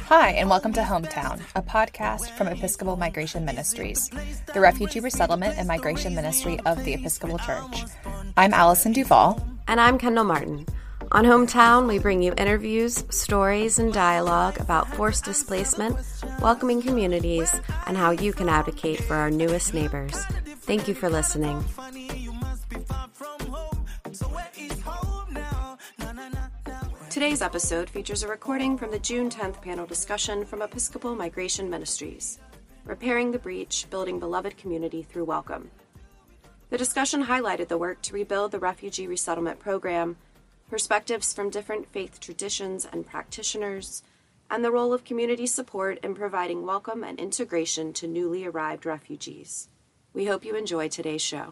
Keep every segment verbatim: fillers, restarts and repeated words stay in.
Hi, and welcome to Hometown, a podcast from Episcopal Migration Ministries, the refugee resettlement and migration ministry of the Episcopal Church. I'm Allison Duvall. And I'm Kendall Martin. On Hometown, we bring you interviews, stories, and dialogue about forced displacement, welcoming communities, and how you can advocate for our newest neighbors. Thank you for listening. Today's episode features a recording from the June tenth panel discussion from Episcopal Migration Ministries, Repairing the Breach, Building Beloved Community Through Welcome. The discussion highlighted the work to rebuild the refugee resettlement program, perspectives from different faith traditions and practitioners, and the role of community support in providing welcome and integration to newly arrived refugees. We hope you enjoy today's show.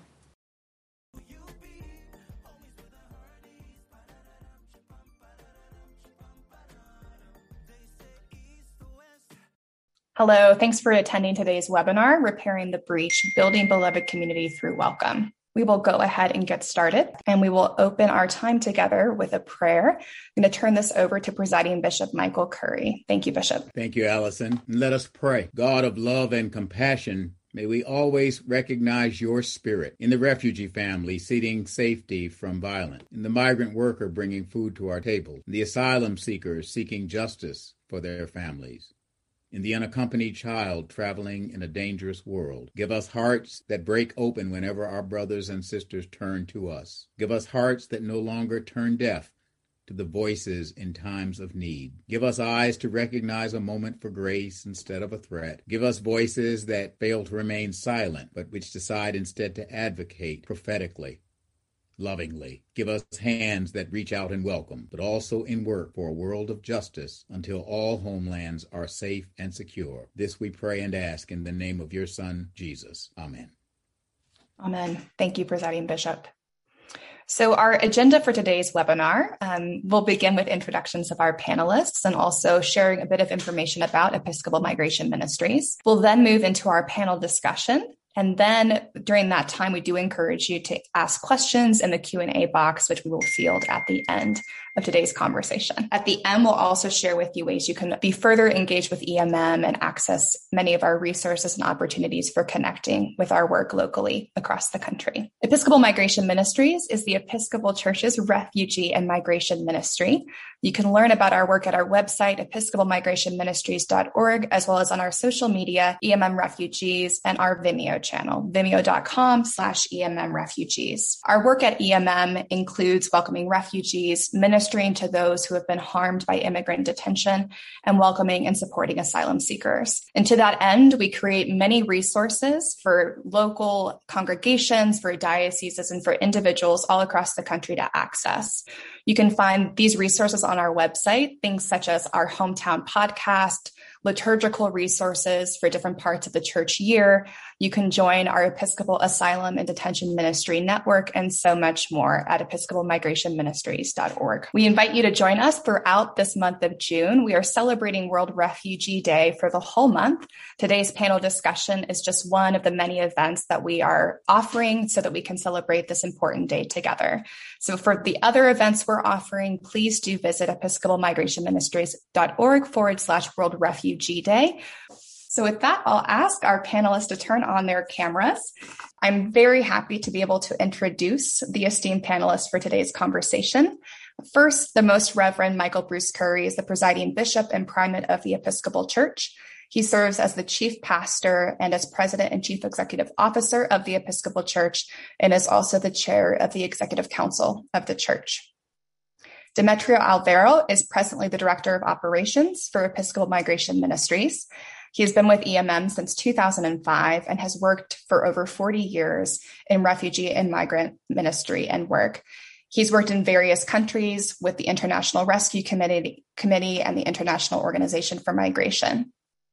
Hello, thanks for attending today's webinar, Repairing the Breach, Building Beloved Community Through Welcome. We will go ahead and get started, and we will open our time together with a prayer. I'm going to turn this over to Presiding Bishop Michael Curry. Thank you, Bishop. Thank you, Allison. Let us pray. God of love and compassion, may we always recognize your spirit in the refugee family seeking safety from violence, in the migrant worker bringing food to our table, in the asylum seekers seeking justice for their families, in the unaccompanied child traveling in a dangerous world. Give us hearts that break open whenever our brothers and sisters turn to us. Give us hearts that no longer turn deaf to the voices in times of need. Give us eyes to recognize a moment for grace instead of a threat. Give us voices that fail to remain silent, but which decide instead to advocate prophetically, lovingly. Give us hands that reach out and welcome, but also in work for a world of justice until all homelands are safe and secure. This we pray and ask in the name of your Son, Jesus. Amen. Amen. Thank you, Presiding Bishop. So our agenda for today's webinar um, will begin with introductions of our panelists and also sharing a bit of information about Episcopal Migration Ministries. We'll then move into our panel discussion. And then during that time, we do encourage you to ask questions in the Q and A box, which we will field at the end of today's conversation. At the end, we'll also share with you ways you can be further engaged with E M M and access many of our resources and opportunities for connecting with our work locally across the country. Episcopal Migration Ministries is the Episcopal Church's refugee and migration ministry. You can learn about our work at our website, episcopal migration ministries dot org, as well as on our social media, E M M Refugees, and our Vimeo channel, vimeo.com slash EMM Refugees. Our work at E M M includes welcoming refugees, ministering to those who have been harmed by immigrant detention, and welcoming and supporting asylum seekers. And to that end, we create many resources for local congregations, for dioceses, and for individuals all across the country to access. You can find these resources on our website, things such as our Hometown podcast, liturgical resources for different parts of the church year. You can join our Episcopal Asylum and Detention Ministry Network and so much more at episcopal migration ministries dot org. We invite you to join us throughout this month of June. We are celebrating World Refugee Day for the whole month. Today's panel discussion is just one of the many events that we are offering so that we can celebrate this important day together. So for the other events we're offering, please do visit episcopal migration ministries dot org forward slash World Refugee Day. So with that, I'll ask our panelists to turn on their cameras. I'm very happy to be able to introduce the esteemed panelists for today's conversation. First, the Most Reverend Michael Bruce Curry is the presiding bishop and primate of the Episcopal Church. He serves as the chief pastor and as president and chief executive officer of the Episcopal Church, and is also the chair of the executive council of the church. Demetrio Alvaro is presently the director of operations for Episcopal Migration Ministries. He has been with E M M since two thousand five and has worked for over forty years in refugee and migrant ministry and work. He's worked in various countries with the International Rescue Committee, Committee and the International Organization for Migration.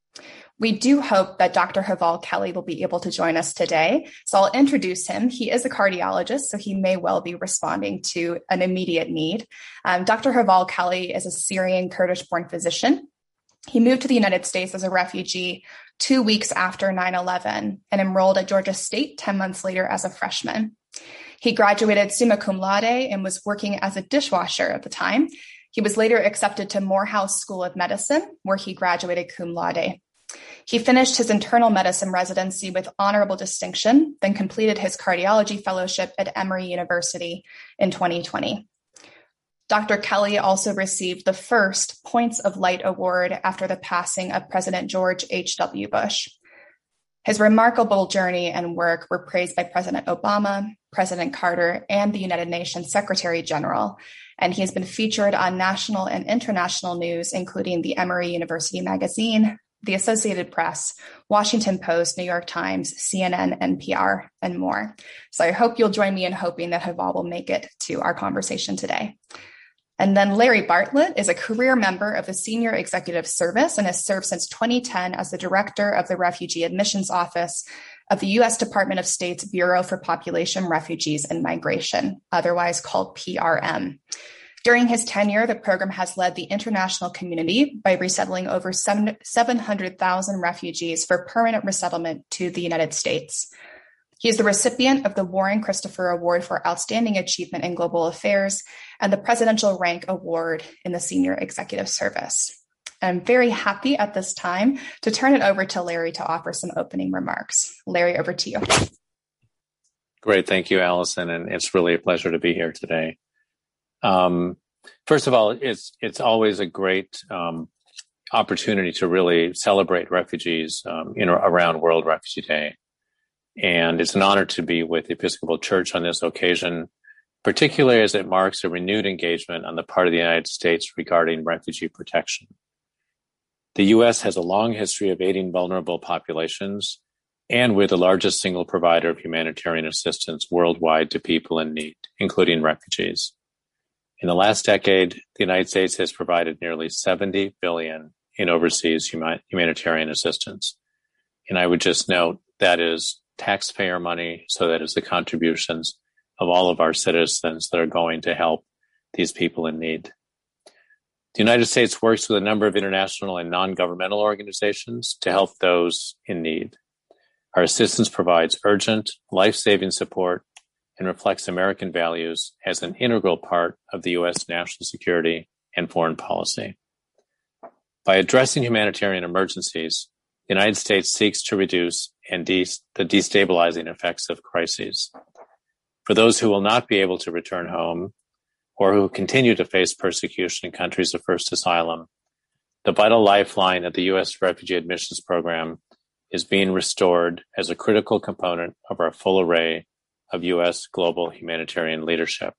We do hope that Doctor Haval Kelly will be able to join us today. So I'll introduce him. He is a cardiologist, so he may well be responding to an immediate need. Um, Doctor Haval Kelly is a Syrian Kurdish-born physician. He moved to the United States as a refugee two weeks after nine eleven and enrolled at Georgia State ten months later as a freshman. He graduated summa cum laude and was working as a dishwasher at the time. He was later accepted to Morehouse School of Medicine, where he graduated cum laude. He finished his internal medicine residency with honorable distinction, then completed his cardiology fellowship at Emory University in twenty twenty. Doctor Kelly also received the first Points of Light Award after the passing of President George H W. Bush. His remarkable journey and work were praised by President Obama, President Carter, and the United Nations Secretary General, and he has been featured on national and international news, including the Emory University Magazine, the Associated Press, Washington Post, New York Times, C N N, N P R, and more. So I hope you'll join me in hoping that Haval will make it to our conversation today. And then Larry Bartlett is a career member of the Senior Executive Service and has served since twenty ten as the Director of the Refugee Admissions Office of the U S Department of State's Bureau for Population, Refugees, and Migration, otherwise called P R M. During his tenure, the program has led the international community by resettling over seven hundred thousand refugees for permanent resettlement to the United States. He is the recipient of the Warren Christopher Award for Outstanding Achievement in Global Affairs and the Presidential Rank Award in the Senior Executive Service. I'm very happy at this time to turn it over to Larry to offer some opening remarks. Larry, over to you. Great. Thank you, Allison. And it's really a pleasure to be here today. Um, first of all, it's it's always a great um, opportunity to really celebrate refugees um, in or around World Refugee Day. And it's an honor to be with the Episcopal Church on this occasion, particularly as it marks a renewed engagement on the part of the United States regarding refugee protection. The U S has a long history of aiding vulnerable populations, and we're the largest single provider of humanitarian assistance worldwide to people in need, including refugees. In the last decade, the United States has provided nearly seventy billion dollars in overseas huma- humanitarian assistance. And I would just note that is taxpayer money, so that is the contributions of all of our citizens that are going to help these people in need. The United States works with a number of international and non-governmental organizations to help those in need. Our assistance provides urgent, life-saving support and reflects American values as an integral part of the U S national security and foreign policy. By addressing humanitarian emergencies, the United States seeks to reduce and de- the destabilizing effects of crises. For those who will not be able to return home or who continue to face persecution in countries of first asylum, the vital lifeline of the U S Refugee Admissions Program is being restored as a critical component of our full array of U S global humanitarian leadership.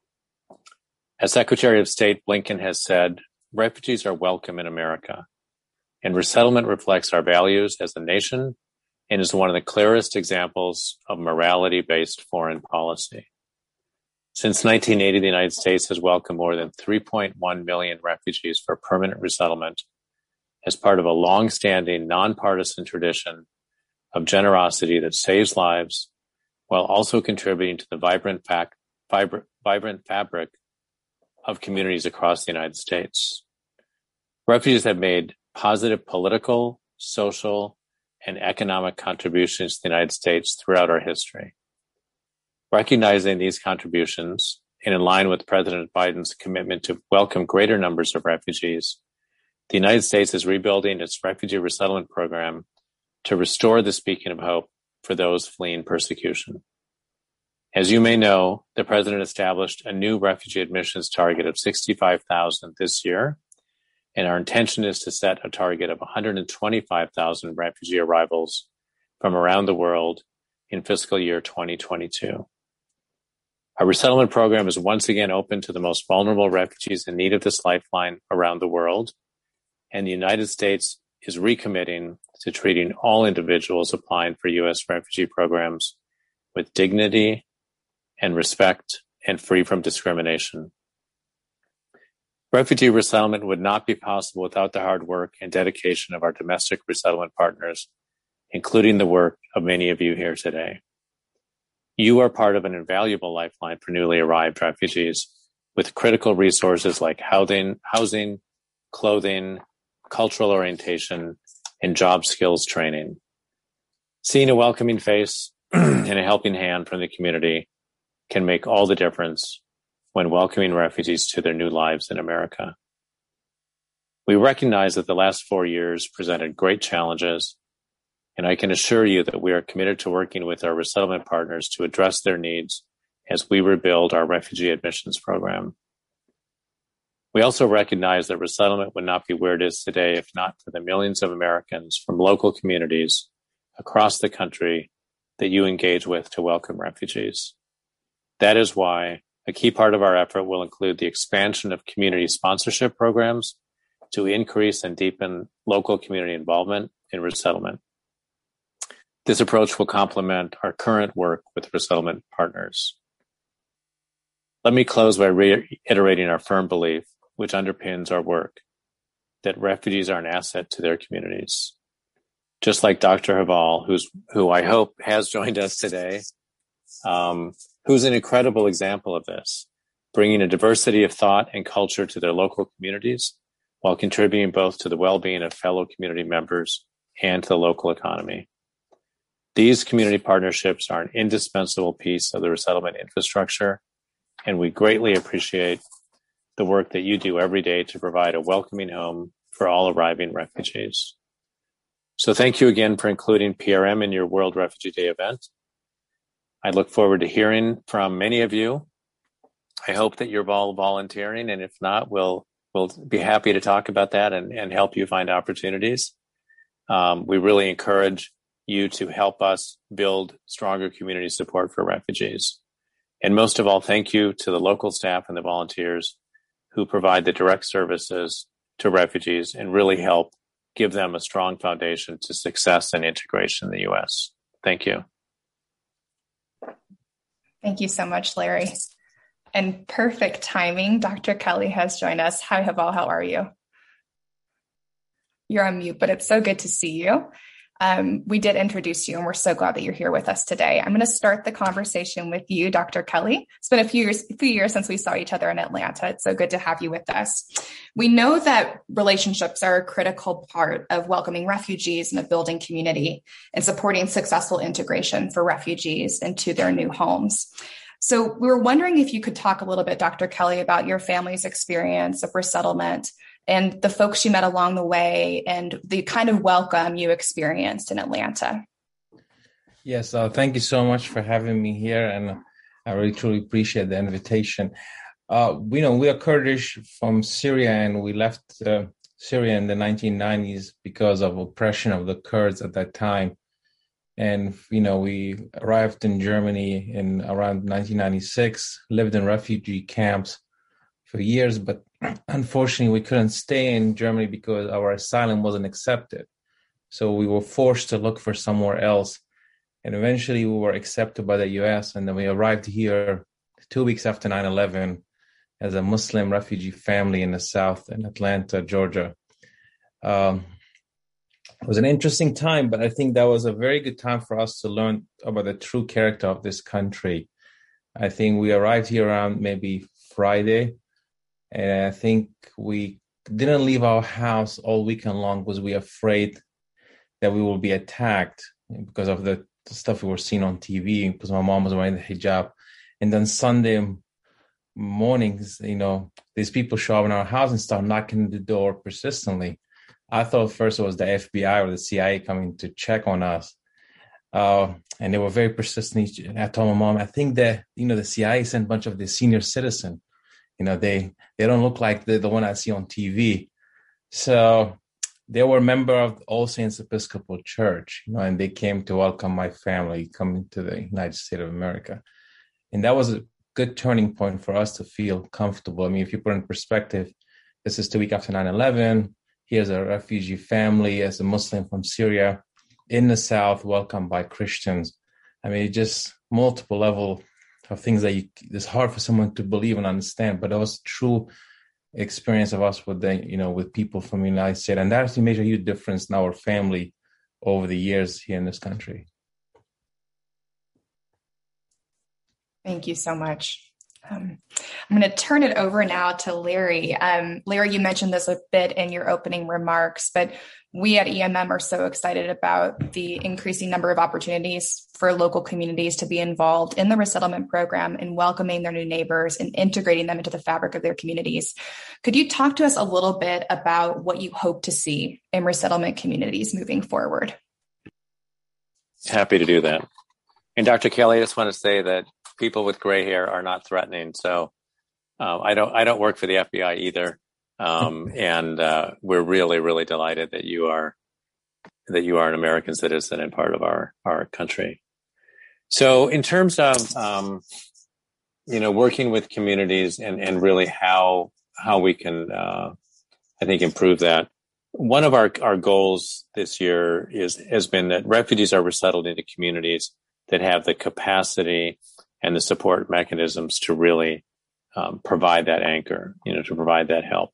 As Secretary of State Blinken has said, refugees are welcome in America, and resettlement reflects our values as a nation and is one of the clearest examples of morality-based foreign policy. Since nineteen eighty, the United States has welcomed more than three point one million refugees for permanent resettlement as part of a long-standing nonpartisan tradition of generosity that saves lives while also contributing to the vibrant, fact, vibrant, vibrant fabric of communities across the United States. Refugees have made positive political, social, and economic contributions to the United States throughout our history. Recognizing these contributions, and in line with President Biden's commitment to welcome greater numbers of refugees, the United States is rebuilding its refugee resettlement program to restore this beacon of hope for those fleeing persecution. As you may know, the President established a new refugee admissions target of sixty-five thousand this year, and our intention is to set a target of one hundred twenty-five thousand refugee arrivals from around the world in fiscal year twenty twenty-two. Our resettlement program is once again open to the most vulnerable refugees in need of this lifeline around the world, and the United States is recommitting to treating all individuals applying for U S refugee programs with dignity and respect and free from discrimination. Refugee resettlement would not be possible without the hard work and dedication of our domestic resettlement partners, including the work of many of you here today. You are part of an invaluable lifeline for newly arrived refugees with critical resources like housing, housing, clothing, cultural orientation, and job skills training. Seeing a welcoming face and a helping hand from the community can make all the difference when welcoming refugees to their new lives in America. We recognize that the last four years presented great challenges, and I can assure you that we are committed to working with our resettlement partners to address their needs as we rebuild our refugee admissions program. We also recognize that resettlement would not be where it is today if not for the millions of Americans from local communities across the country that you engage with to welcome refugees. That is why a key part of our effort will include the expansion of community sponsorship programs to increase and deepen local community involvement in resettlement. This approach will complement our current work with resettlement partners. Let me close by reiterating our firm belief, which underpins our work, that refugees are an asset to their communities. Just like Doctor Haval, who's, who I hope has joined us today, um, who's an incredible example of this, bringing a diversity of thought and culture to their local communities while contributing both to the well-being of fellow community members and to the local economy. These community partnerships are an indispensable piece of the resettlement infrastructure, and we greatly appreciate the work that you do every day to provide a welcoming home for all arriving refugees. So thank you again for including P R M in your World Refugee Day event. I look forward to hearing from many of you. I hope that you're all volunteering, and if not, we'll we'll be happy to talk about that and, and help you find opportunities. Um, we really encourage you to help us build stronger community support for refugees. And most of all, thank you to the local staff and the volunteers who provide the direct services to refugees and really help give them a strong foundation to success and integration in the U S. Thank you. Thank you so much, Larry. And perfect timing, Doctor Kelly has joined us. Hi, Haval, how are you? You're on mute, but it's so good to see you. Um, we did introduce you, and we're so glad that you're here with us today. I'm going to start the conversation with you, Doctor Kelly. It's been a few years, a few years since we saw each other in Atlanta. It's so good to have you with us. We know that relationships are a critical part of welcoming refugees and of building community and supporting successful integration for refugees into their new homes. So we were wondering if you could talk a little bit, Doctor Kelly, about your family's experience of resettlement and the folks you met along the way and the kind of welcome you experienced in Atlanta. Yes, uh, thank you so much for having me here, and I really truly appreciate the invitation. Uh, we know we are Kurdish from Syria, and we left uh, Syria in the nineteen nineties because of oppression of the Kurds at that time. And, you know, we arrived in Germany in around nineteen ninety-six, lived in refugee camps for years, but unfortunately, we couldn't stay in Germany because our asylum wasn't accepted. So we were forced to look for somewhere else. And eventually we were accepted by the U S. And then we arrived here two weeks after nine eleven as a Muslim refugee family in the South in Atlanta, Georgia. Um, it was an interesting time, but I think that was a very good time for us to learn about the true character of this country. I think we arrived here around maybe Friday. And I think we didn't leave our house all weekend long because we were afraid that we will be attacked because of the, the stuff we were seeing on T V, because my mom was wearing the hijab. And then Sunday mornings, you know, these people show up in our house and start knocking the door persistently. I thought first it was the F B I or the C I A coming to check on us. Uh, and they were very persistent. I told my mom, I think that, you know, the C I A sent a bunch of the senior citizens. You know, they, they don't look like the, the one I see on T V. So they were a member of All Saints Episcopal Church, you know, and they came to welcome my family coming to the United States of America. And that was a good turning point for us to feel comfortable. I mean, if you put in perspective, this is the week after nine eleven. Here's a refugee family as a Muslim from Syria in the South, welcomed by Christians. I mean, just multiple level of things that you, it's hard for someone to believe and understand, but it was a true experience of us with the, you know, with people from the United States. And that actually made a huge difference in our family over the years here in this country. Thank you so much. Um, I'm going to turn it over now to Larry. Um, Larry, you mentioned this a bit in your opening remarks, but we at E M M are so excited about the increasing number of opportunities for local communities to be involved in the resettlement program and welcoming their new neighbors and integrating them into the fabric of their communities. Could you talk to us a little bit about what you hope to see in resettlement communities moving forward? Happy to do that. And Doctor Kelly, I just want to say that people with gray hair are not threatening. So uh, I don't I don't work for the F B I either. Um, and uh, we're really, really delighted that you are that you are an American citizen and part of our, our country. So in terms of um, you know, working with communities and, and really how how we can uh, I think improve that. One of our, our goals this year is has been that refugees are resettled into communities that have the capacity and the support mechanisms to really um, provide that anchor, you know, to provide that help.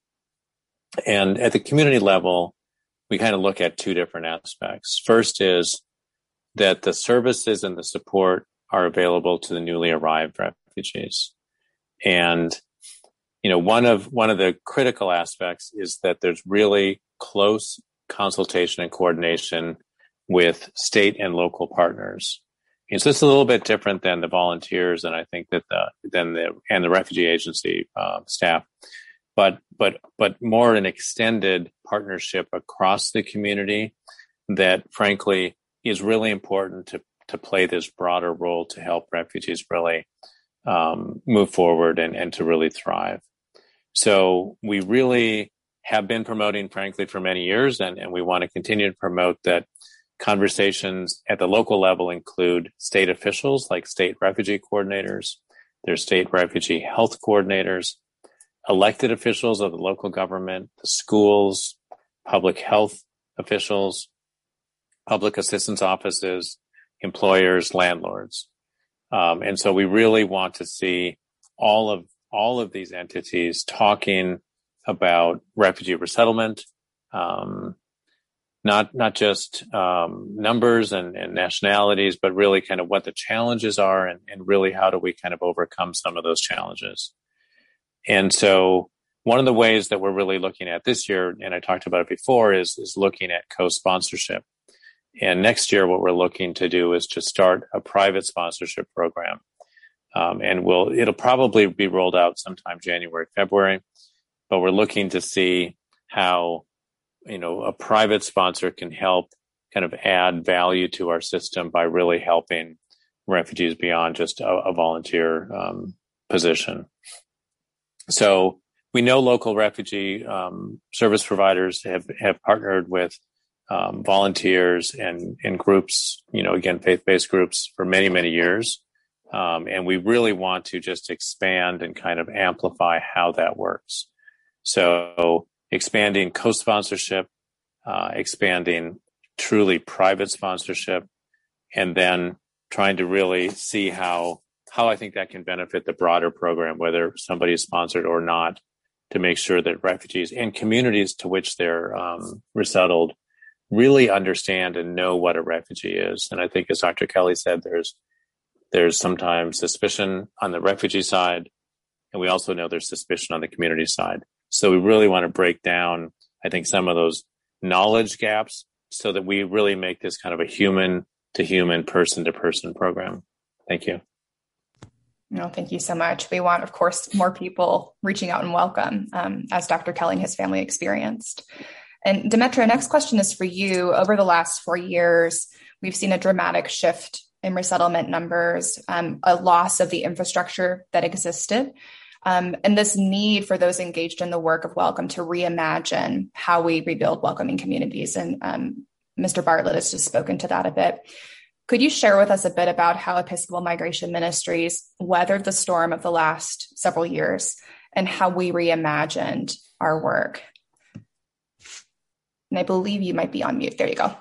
And at the community level, we kind of look at two different aspects. First is that the services and the support are available to the newly arrived refugees. And, you know, one of one of the critical aspects is that there's really close consultation and coordination with state and local partners. And so it's a little bit different than the volunteers, and I think that the than the and the refugee agency uh, staff, but but but more an extended partnership across the community that, frankly, is really important to to play this broader role to help refugees really um, move forward and and to really thrive. So we really have been promoting, frankly, for many years, and, and we want to continue to promote that. Conversations at the local level include state officials like state refugee coordinators, there's state refugee health coordinators, elected officials of the local government, the schools, public health officials, public assistance offices, employers, landlords. Um, and so we really want to see all of all of these entities talking about refugee resettlement, um, Not not just um, numbers and, and nationalities, but really kind of what the challenges are and, and really how do we kind of overcome some of those challenges. And so one of the ways that we're really looking at this year, and I talked about it before, is, is looking at co-sponsorship. And next year, what we're looking to do is to start a private sponsorship program. Um, and we'll it'll probably be rolled out sometime January, February, but we're looking to see how you know, a private sponsor can help kind of add value to our system by really helping refugees beyond just a, a volunteer um, position. So we know local refugee um, service providers have, have partnered with um, volunteers and, and groups, you know, again, faith-based groups for many, many years. Um, and we really want to just expand and kind of amplify how that works. So expanding co-sponsorship, uh, expanding truly private sponsorship, and then trying to really see how how I think that can benefit the broader program, whether somebody is sponsored or not, to make sure that refugees and communities to which they're um, resettled really understand and know what a refugee is. And I think, as Doctor Kelly said, there's there's sometimes suspicion on the refugee side, and we also know there's suspicion on the community side. So we really want to break down, I think, some of those knowledge gaps so that we really make this kind of a human to human, person to person program. Thank you. No, thank you so much. We want, of course, more people reaching out and welcome, um, as Doctor Kelly and his family experienced. And Demetra, next question is for you. Over the last four years, we've seen a dramatic shift in resettlement numbers, um, a loss of the infrastructure that existed. Um, and this need for those engaged in the work of Welcome to reimagine how we rebuild welcoming communities. And um, Mister Bartlett has just spoken to that a bit. Could you share with us a bit about how Episcopal Migration Ministries weathered the storm of the last several years and how we reimagined our work? And I believe you might be on mute. There you go.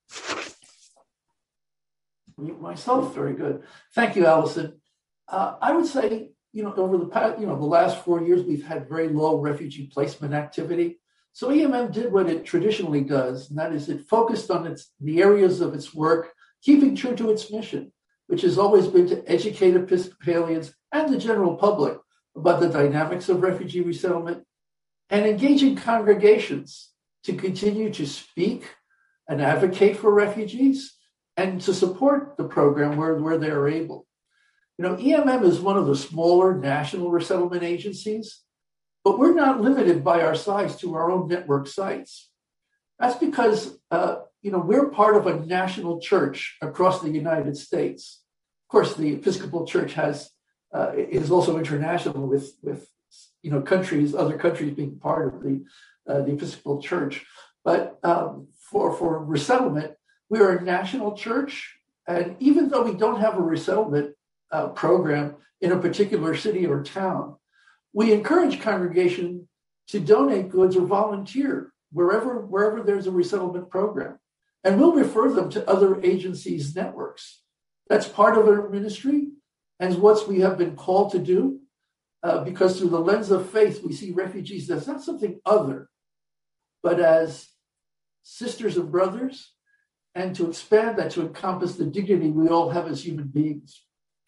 Mute myself. Very good. Thank you, Allison. Uh, I would say, you know, over the past, you know, the last four years, we've had very low refugee placement activity. So E M M did what it traditionally does, and that is it focused on its the areas of its work, keeping true to its mission, which has always been to educate Episcopalians and the general public about the dynamics of refugee resettlement, and engaging congregations to continue to speak and advocate for refugees and to support the program where, where they are able. You know, E M M is one of the smaller national resettlement agencies, but we're not limited by our size to our own network sites. That's because, uh, you know, we're part of a national church across the United States. Of course, the Episcopal Church has uh, is also international with, with, you know, countries, other countries being part of the uh, the Episcopal Church. But um, for, for resettlement, we are a national church. And even though we don't have a resettlement uh, program in a particular city or town, we encourage congregation to donate goods or volunteer wherever, wherever there's a resettlement program. And we'll refer them to other agencies' networks. That's part of our ministry and what we have been called to do, uh, because through the lens of faith, we see refugees as not something other, but as sisters and brothers, and to expand that to encompass the dignity we all have as human beings.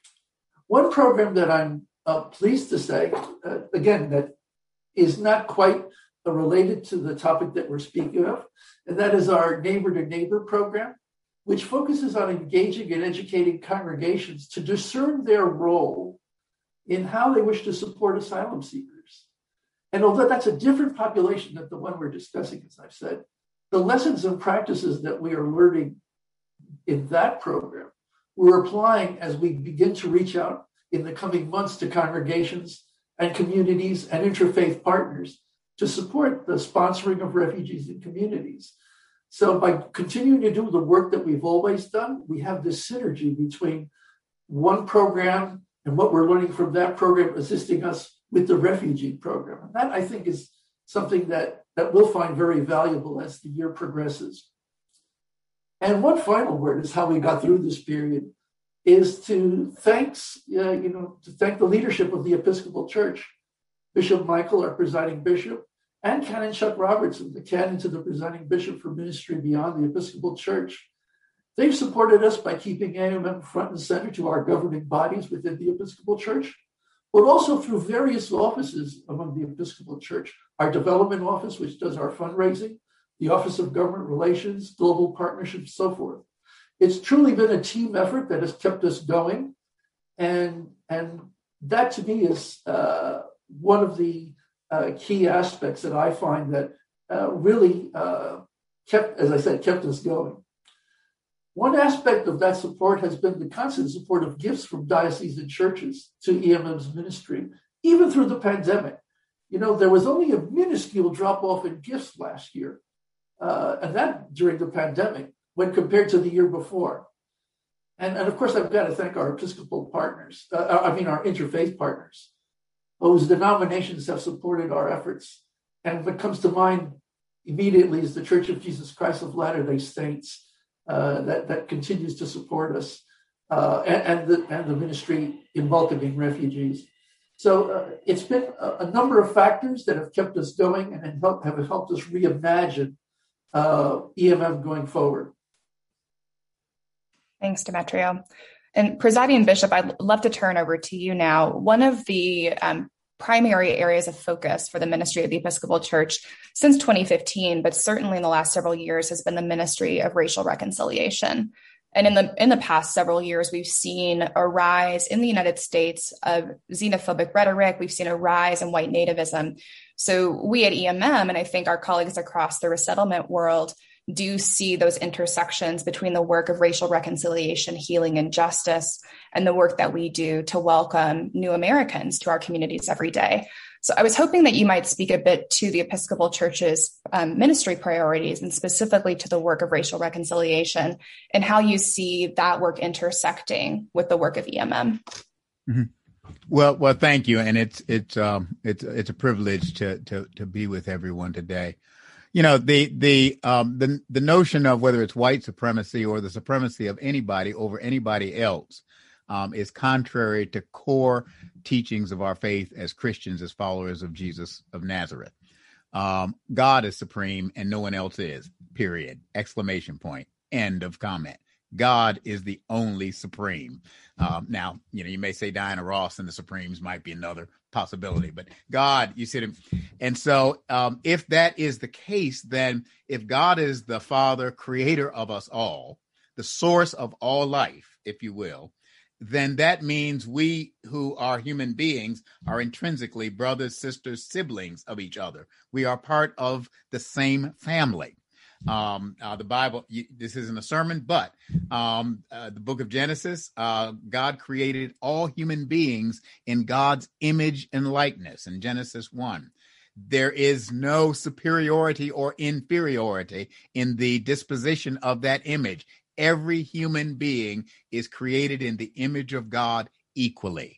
One program that I'm uh, pleased to say, uh, again, that is not quite uh, related to the topic that we're speaking of, and that is our Neighbor to Neighbor program, which focuses on engaging and educating congregations to discern their role in how they wish to support asylum seekers. And although that's a different population than the one we're discussing, as I've said, the lessons and practices that we are learning in that program, we're applying as we begin to reach out in the coming months to congregations and communities and interfaith partners to support the sponsoring of refugees in communities. So by continuing to do the work that we've always done, we have this synergy between one program and what we're learning from that program assisting us with the refugee program. And that, I think, is something that, that we'll find very valuable as the year progresses. And one final word is how we got through this period is to thanks, uh, you know, to thank the leadership of the Episcopal Church, Bishop Michael, our presiding bishop, and Canon Chuck Robertson, the canon to the presiding bishop for ministry beyond the Episcopal Church. They've supported us by keeping A M M front and center to our governing bodies within the Episcopal Church, but also through various offices among the Episcopal Church. Our development office, which does our fundraising, the Office of Government Relations, Global Partnerships, so forth. It's truly been a team effort that has kept us going. And, and that to me is uh, one of the uh, key aspects that I find that uh, really uh, kept, as I said, kept us going. One aspect of that support has been the constant support of gifts from diocesan churches to E M M's ministry, even through the pandemic. You know, there was only a minuscule drop-off in gifts last year, uh, and that during the pandemic, when compared to the year before. And, and of course, I've got to thank our Episcopal partners, uh, I mean, our interfaith partners, whose denominations have supported our efforts. And what comes to mind immediately is the Church of Jesus Christ of Latter-day Saints, uh, that, that continues to support us, uh, and, and, the, and the ministry in welcoming refugees. So uh, it's been a, a number of factors that have kept us going and have helped, have helped us reimagine uh, E M M going forward. Thanks, Demetrio. And Presiding Bishop, I'd love to turn over to you now. One of the um, primary areas of focus for the ministry of the Episcopal Church since twenty fifteen, but certainly in the last several years, has been the ministry of racial reconciliation. And in the in the past several years, we've seen a rise in the United States of xenophobic rhetoric. We've seen a rise in white nativism. So we at E M M, and I think our colleagues across the resettlement world, do see those intersections between the work of racial reconciliation, healing, and justice, and the work that we do to welcome new Americans to our communities every day. So I was hoping that you might speak a bit to the Episcopal Church's um, ministry priorities, and specifically to the work of racial reconciliation, and how you see that work intersecting with the work of E M M. Mm-hmm. Well, well, thank you, and it's it's um, it's it's a privilege to to to be with everyone today. You know, the the um, the the notion of whether it's white supremacy or the supremacy of anybody over anybody else um, is contrary to core teachings of our faith as Christians, as followers of Jesus of Nazareth. Um, God is supreme and no one else is, period, exclamation point, end of comment. God is the only supreme. Um, now, you know, you may say Diana Ross and the Supremes might be another possibility, but God, you see him. And so um, if that is the case, then if God is the Father, creator of us all, the source of all life, if you will, then that means we who are human beings are intrinsically brothers, sisters, siblings of each other. We are part of the same family. Um, uh, the Bible, you, this isn't a sermon, but um, uh, the book of Genesis, uh, God created all human beings in God's image and likeness in Genesis one. There is no superiority or inferiority in the disposition of that image. Every human being is created in the image of God equally.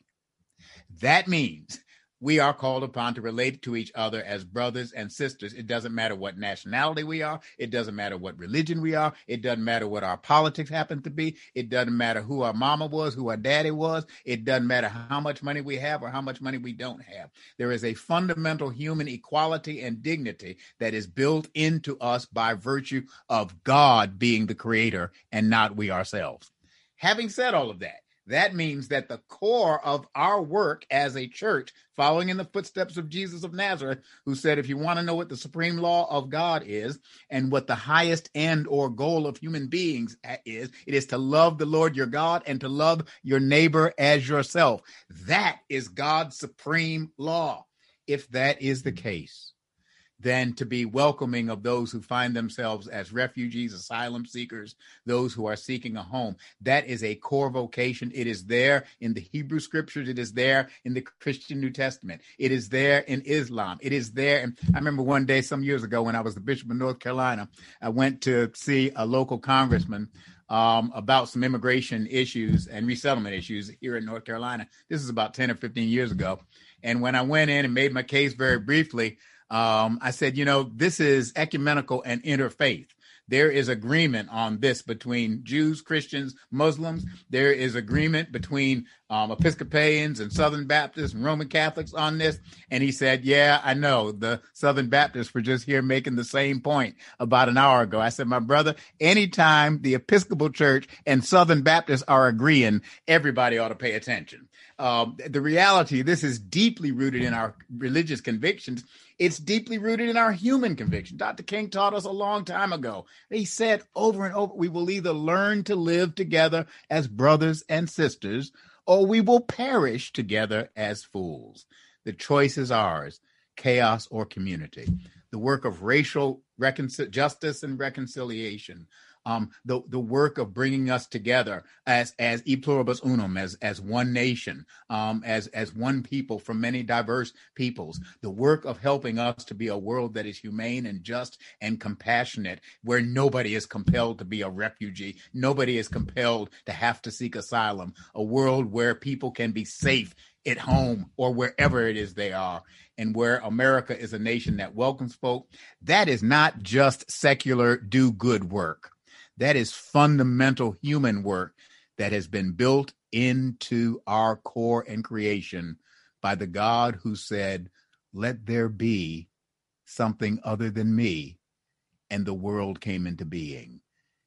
That means we are called upon to relate to each other as brothers and sisters. It doesn't matter what nationality we are. It doesn't matter what religion we are. It doesn't matter what our politics happen to be. It doesn't matter who our mama was, who our daddy was. It doesn't matter how much money we have or how much money we don't have. There is a fundamental human equality and dignity that is built into us by virtue of God being the creator and not we ourselves. Having said all of that, that means that the core of our work as a church, following in the footsteps of Jesus of Nazareth, who said, if you want to know what the supreme law of God is and what the highest end or goal of human beings is, it is to love the Lord your God and to love your neighbor as yourself. That is God's supreme law. If that is the case, then to be welcoming of those who find themselves as refugees, asylum seekers, those who are seeking a home. That is a core vocation. It is there in the Hebrew scriptures. It is there in the Christian New Testament. It is there in Islam. It is there. And I remember one day some years ago when I was the Bishop of North Carolina, I went to see a local congressman um, about some immigration issues and resettlement issues here in North Carolina. This is about ten or fifteen years ago. And when I went in and made my case very briefly, Um, I said, you know, this is ecumenical and interfaith. There is agreement on this between Jews, Christians, Muslims. There is agreement between um, Episcopalians and Southern Baptists and Roman Catholics on this. And he said, yeah, I know. The Southern Baptists were just here making the same point about an hour ago. I said, my brother, anytime the Episcopal Church and Southern Baptists are agreeing, everybody ought to pay attention. Um, the reality, this is deeply rooted in our religious convictions. It's deeply rooted in our human conviction. Doctor King taught us a long time ago. He said over and over, we will either learn to live together as brothers and sisters, or we will perish together as fools. The choice is ours, chaos or community. The work of racial reconcil- justice and reconciliation, Um, the, the work of bringing us together as as e pluribus unum, as as one nation, um, as as one people from many diverse peoples. The work of helping us to be a world that is humane and just and compassionate, where nobody is compelled to be a refugee, nobody is compelled to have to seek asylum. A world where people can be safe at home or wherever it is they are, and where America is a nation that welcomes folk. That is not just secular do-good work. That is fundamental human work that has been built into our core and creation by the God who said, let there be something other than me, and the world came into being.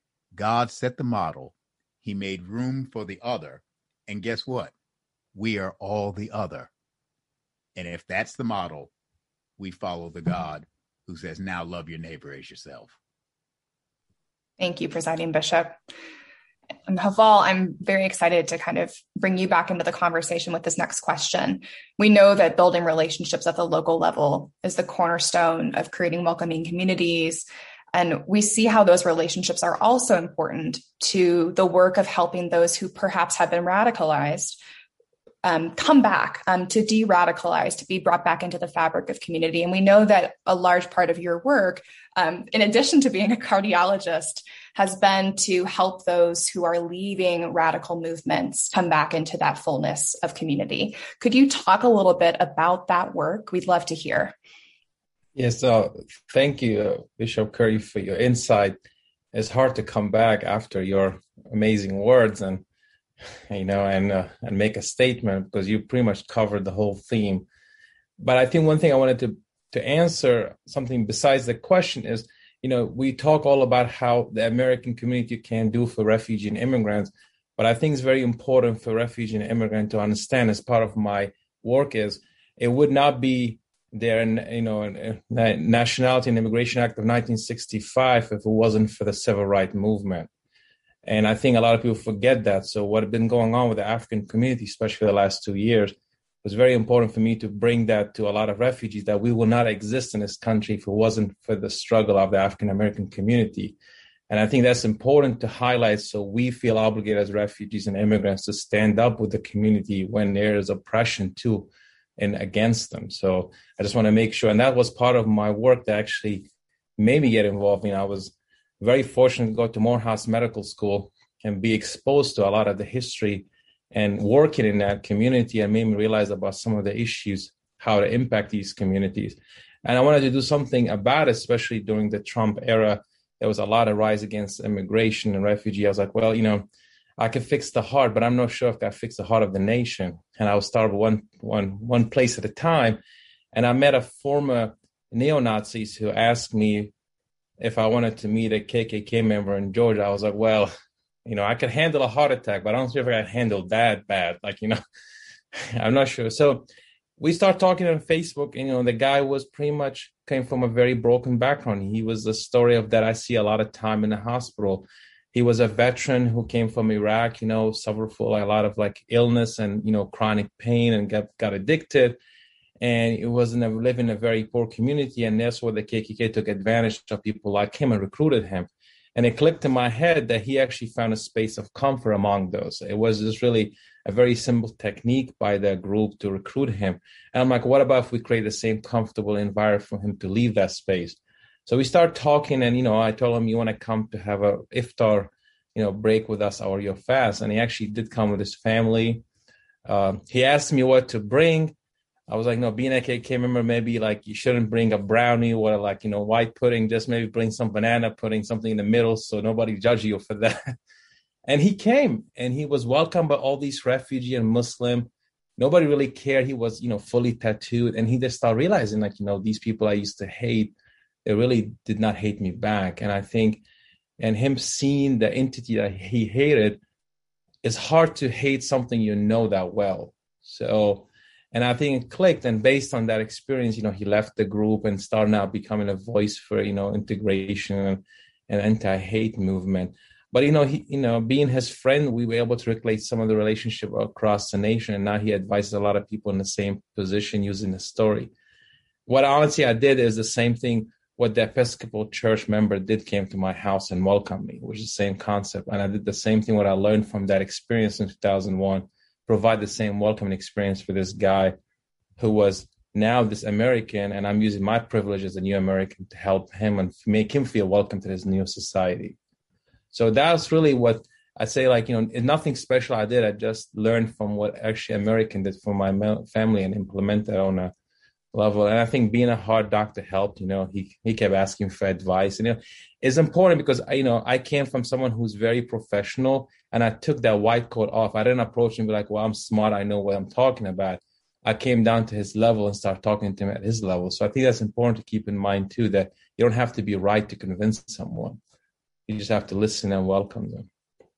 God set the model. He made room for the other. And guess what? We are all the other. And if that's the model, we follow the God who says, now love your neighbor as yourself. Thank you, Presiding Bishop. And Haval, I'm very excited to kind of bring you back into the conversation with this next question. We know that building relationships at the local level is the cornerstone of creating welcoming communities. And we see how those relationships are also important to the work of helping those who perhaps have been radicalized Um, come back, um, to de-radicalize, to be brought back into the fabric of community. And we know that a large part of your work, um, in addition to being a cardiologist, has been to help those who are leaving radical movements come back into that fullness of community. Could you talk a little bit about that work? We'd love to hear. Yes, uh, thank you, uh, Bishop Curry, for your insight. It's hard to come back after your amazing words and you know, and uh, and make a statement, because you pretty much covered the whole theme. But I think one thing I wanted to to answer, something besides the question, is you know, we talk all about how the American community can do for refugee and immigrants, but I think it's very important for refugee and immigrant to understand, as part of my work, is it would not be their, you know, Nationality and Immigration Act of nineteen sixty-five if it wasn't for the civil rights movement. And I think a lot of people forget that. So what had been going on with the African community, especially the last two years, was very important for me to bring that to a lot of refugees, that we will not exist in this country if it wasn't for the struggle of the African American community. And I think that's important to highlight, so we feel obligated as refugees and immigrants to stand up with the community when there is oppression too and against them. So I just want to make sure, and that was part of my work that actually made me get involved. You know, I was very fortunate to go to Morehouse Medical School and be exposed to a lot of the history and working in that community, and made me realize about some of the issues, how to impact these communities. And I wanted to do something about it, especially during the Trump era. There was a lot of rise against immigration and refugee. I was like, well, you know, I can fix the heart, but I'm not sure if I fix the heart of the nation. And I would start one, one, one place at a time. And I met a former neo-Nazis who asked me if I wanted to meet a K K K member in Georgia. I was like, well, you know, I could handle a heart attack, but I don't know if I could handle that bad. Like, you know, I'm not sure. So we start talking on Facebook, and, you know, the guy was pretty much came from a very broken background. He was the story of that I see a lot of time in the hospital. He was a veteran who came from Iraq, you know, suffered from a lot of like illness and, you know, chronic pain, and got, got addicted. And it was in a, living in a very poor community. And that's where the K K K took advantage of people like him and recruited him. And it clicked in my head that he actually found a space of comfort among those. It was just really a very simple technique by the group to recruit him. And I'm like, what about if we create the same comfortable environment for him to leave that space? So we start talking, and, you know, I told him, you want to come to have a iftar, you know, break with us or your fast. And he actually did come with his family. Uh, he asked me what to bring. I was like, no, being a K K K member, maybe like you shouldn't bring a brownie or like, you know, white pudding, just maybe bring some banana pudding, something in the middle, so nobody judge you for that. And he came, and he was welcomed by all these refugee and Muslim. Nobody really cared. He was, you know, fully tattooed. And he just started realizing, like, you know, these people I used to hate, they really did not hate me back. And I think, and him seeing the entity that he hated, it's hard to hate something you know that well. So, and I think it clicked. And based on that experience, you know, he left the group and started now becoming a voice for, you know, integration and, and anti-hate movement. But, you know, he, you know, being his friend, we were able to regulate some of the relationship across the nation. And now he advises a lot of people in the same position using the story. What honestly I did is the same thing what the Episcopal Church member did, came to my house and welcomed me, which is the same concept. And I did the same thing what I learned from that experience in two thousand one. Provide the same welcoming experience for this guy who was now this American, and I'm using my privilege as a new American to help him and make him feel welcome to this new society. So that's really what I say, like, you know, nothing special I did. I just learned from what actually American did for my family and implemented on a level. And I think being a heart doctor helped. You know, he, he kept asking for advice. And, you know, it's important because, you know, I came from someone who's very professional, and I took that white coat off. I didn't approach him and be like, well, I'm smart, I know what I'm talking about. I came down to his level and started talking to him at his level. So I think that's important to keep in mind, too, that you don't have to be right to convince someone. You just have to listen and welcome them.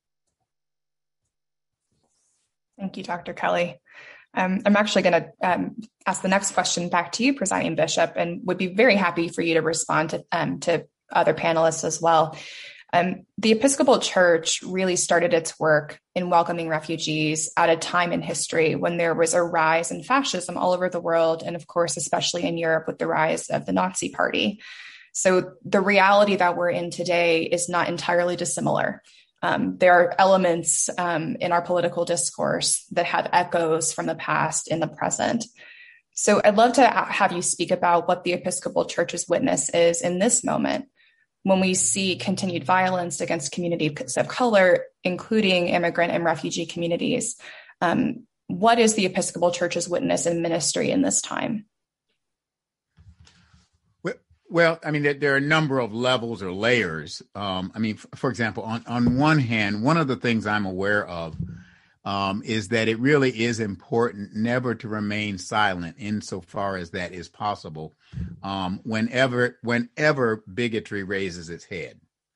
Thank you, Doctor Kelly. Um, I'm actually going to um, ask the next question back to you, Presiding Bishop, and would be very happy for you to respond to, um, to other panelists as well. Um, the Episcopal Church really started its work in welcoming refugees at a time in history when there was a rise in fascism all over the world, and of course, especially in Europe with the rise of the Nazi Party. So the reality that we're in today is not entirely dissimilar. Um, there are elements um, in our political discourse that have echoes from the past in the present. So I'd love to have you speak about what the Episcopal Church's witness is in this moment when we see continued violence against communities of color, including immigrant and refugee communities. Um, what is the Episcopal Church's witness and ministry in this time? Well, I mean, there are a number of levels or layers. Um, I mean, f- for example, on, on one hand, one of the things I'm aware of um, is that it really is important never to remain silent insofar as that is possible um, whenever, whenever bigotry raises its head.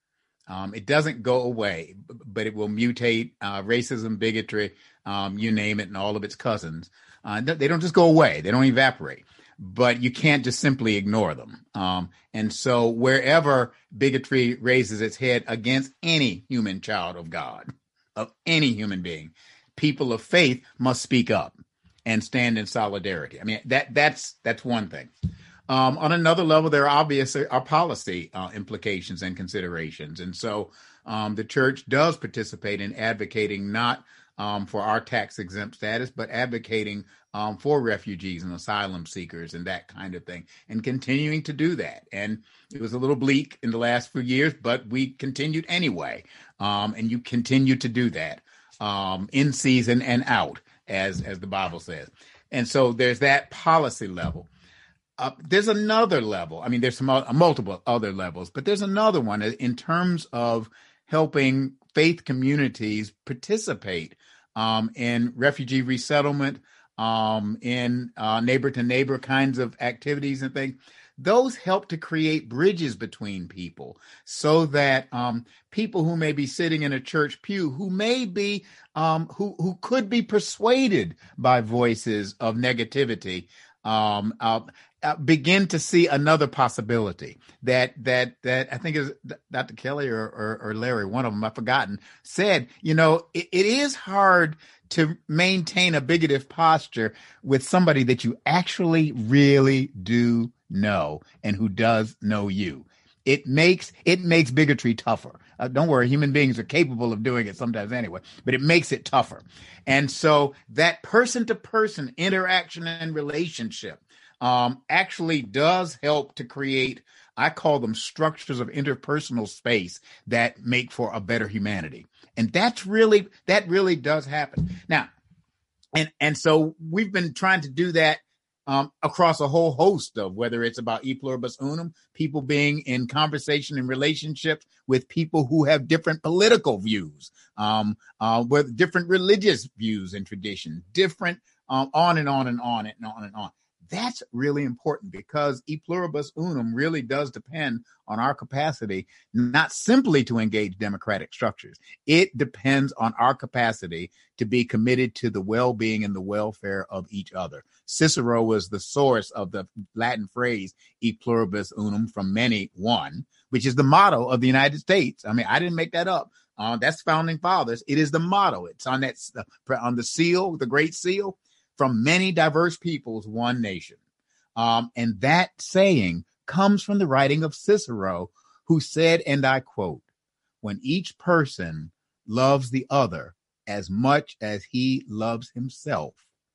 Um, it doesn't go away, but it will mutate. Uh, racism, bigotry, um, you name it, and all of its cousins. Uh, they don't just go away. They don't evaporate. But you can't just simply ignore them. Um, and so wherever bigotry raises its head against any human child of God, of any human being, people of faith must speak up and stand in solidarity. I mean, that that's that's one thing. Um, on another level, there are obvious are policy uh, implications and considerations. And so um, the church does participate in advocating not um, for our tax exempt status, but advocating um, for refugees and asylum seekers and that kind of thing, and continuing to do that. And it was a little bleak in the last few years, but we continued anyway. Um, and you continue to do that um, in season and out, as, as the Bible says. And so there's that policy level. Uh, there's another level. I mean, there's some uh, multiple other levels, but there's another one in terms of helping faith communities participate um, in refugee resettlement, um, in uh, neighbor to neighbor kinds of activities and things. Those help to create bridges between people so that um, people who may be sitting in a church pew, who may be, um, who, who could be persuaded by voices of negativity, um, uh, uh, begin to see another possibility that, that, that I think is Doctor Kelly or, or, or Larry, one of them, I've forgotten, said, you know, it, it is hard to maintain a bigoted posture with somebody that you actually really do know and who does know you. It makes it makes bigotry tougher. Uh, don't worry, human beings are capable of doing it sometimes anyway, but it makes it tougher. And so that person-to-person interaction and relationship um, actually does help to create, I call them structures of interpersonal space that make for a better humanity. And that's really, that really does happen. Now, and, and so we've been trying to do that Um, across a whole host of, whether it's about E Pluribus Unum, people being in conversation and relationships with people who have different political views, um, uh, with different religious views and tradition, different um, on and on and on and on and on. That's really important because E Pluribus Unum really does depend on our capacity not simply to engage democratic structures. It depends on our capacity to be committed to the well-being and the welfare of each other. Cicero was the source of the Latin phrase E Pluribus Unum, from many one, which is the motto of the United States. I mean, I didn't make that up. Uh, that's founding fathers. It is the motto. It's on that uh, on the seal, the Great Seal. From many diverse peoples, one nation. Um, and that saying comes from the writing of Cicero, who said, and I quote, "When each person loves the other as much as he loves himself,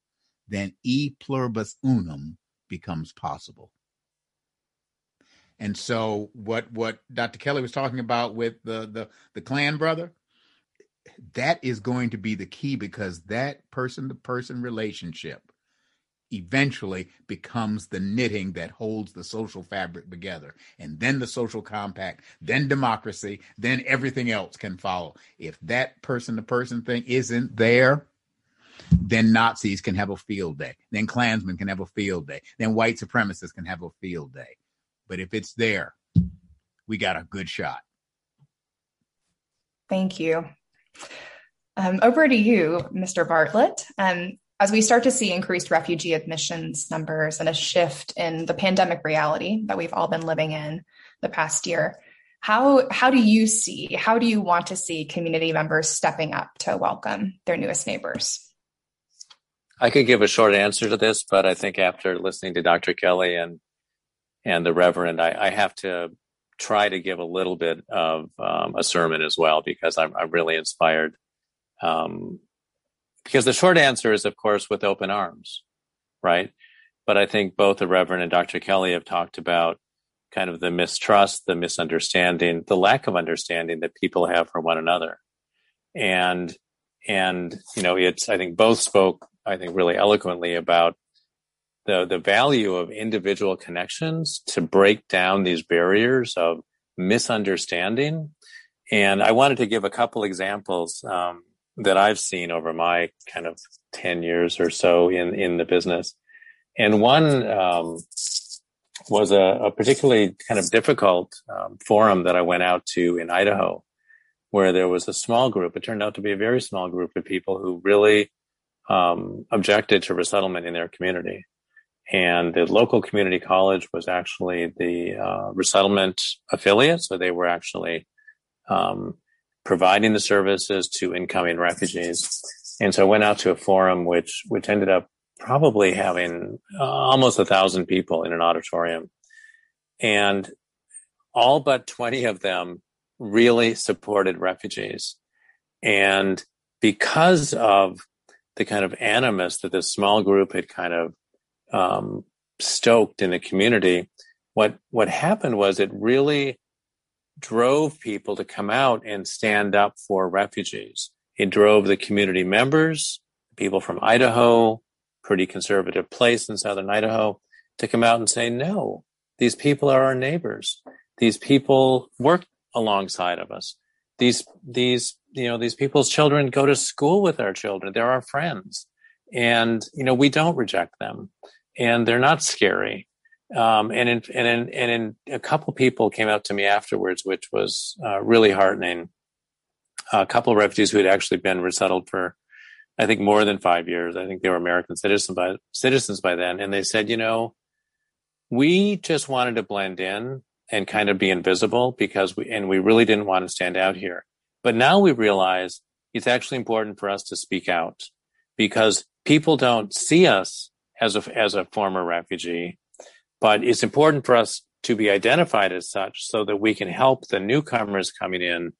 then E Pluribus Unum becomes possible." And so what, what Doctor Kelly was talking about with the, the, the clan brother, that is going to be the key, because that person-to-person relationship eventually becomes the knitting that holds the social fabric together. And then the social compact, then democracy, then everything else can follow. If that person-to-person thing isn't there, then Nazis can have a field day. Then Klansmen can have a field day. Then white supremacists can have a field day. But if it's there, we got a good shot. Thank you. Um, over to you, Mister Bartlett. Um, as we start to see increased refugee admissions numbers and a shift in the pandemic reality that we've all been living in the past year, how how do you see, how do you want to see community members stepping up to welcome their newest neighbors? I could give a short answer to this, but I think after listening to Doctor Kelly and and the Reverend, I, I have to try to give a little bit of um, a sermon as well, because I'm, I'm really inspired. Um, because the short answer is, of course, with open arms, right? But I think both the Reverend and Doctor Kelly have talked about kind of the mistrust, the misunderstanding, the lack of understanding that people have for one another. And, and, you know, it's, I think both spoke, I think, really eloquently about the, the value of individual connections to break down these barriers of misunderstanding. And I wanted to give a couple examples. Um, that I've seen over my kind of ten years or so in, in the business. And one um, was a, a particularly kind of difficult um, forum that I went out to in Idaho, where there was a small group. It turned out to be a very small group of people who really um, objected to resettlement in their community. And the local community college was actually the uh, resettlement affiliate. So they were actually um, providing the services to incoming refugees. And so I went out to a forum which which ended up probably having uh, almost a thousand people in an auditorium. And all but twenty of them really supported refugees. And because of the kind of animus that this small group had kind of um, stoked in the community, what what happened was it really drove people to come out and stand up for refugees. It drove the community members, people from Idaho, pretty conservative place in southern Idaho, to come out and say, no, these people are our neighbors. These people work alongside of us. These, these, you know, these people's children go to school with our children. They're our friends. And, you know, we don't reject them. And they're not scary. Um, and in, and in, and in a couple people came out to me afterwards, which was uh, really heartening. A couple of refugees who had actually been resettled for, I think, more than five years. I think they were American citizens by, citizens by then. And they said, you know, we just wanted to blend in and kind of be invisible because we, and we really didn't want to stand out here. But now we realize it's actually important for us to speak out because people don't see us as a, as a former refugee, but it's important for us to be identified as such so that we can help the newcomers coming in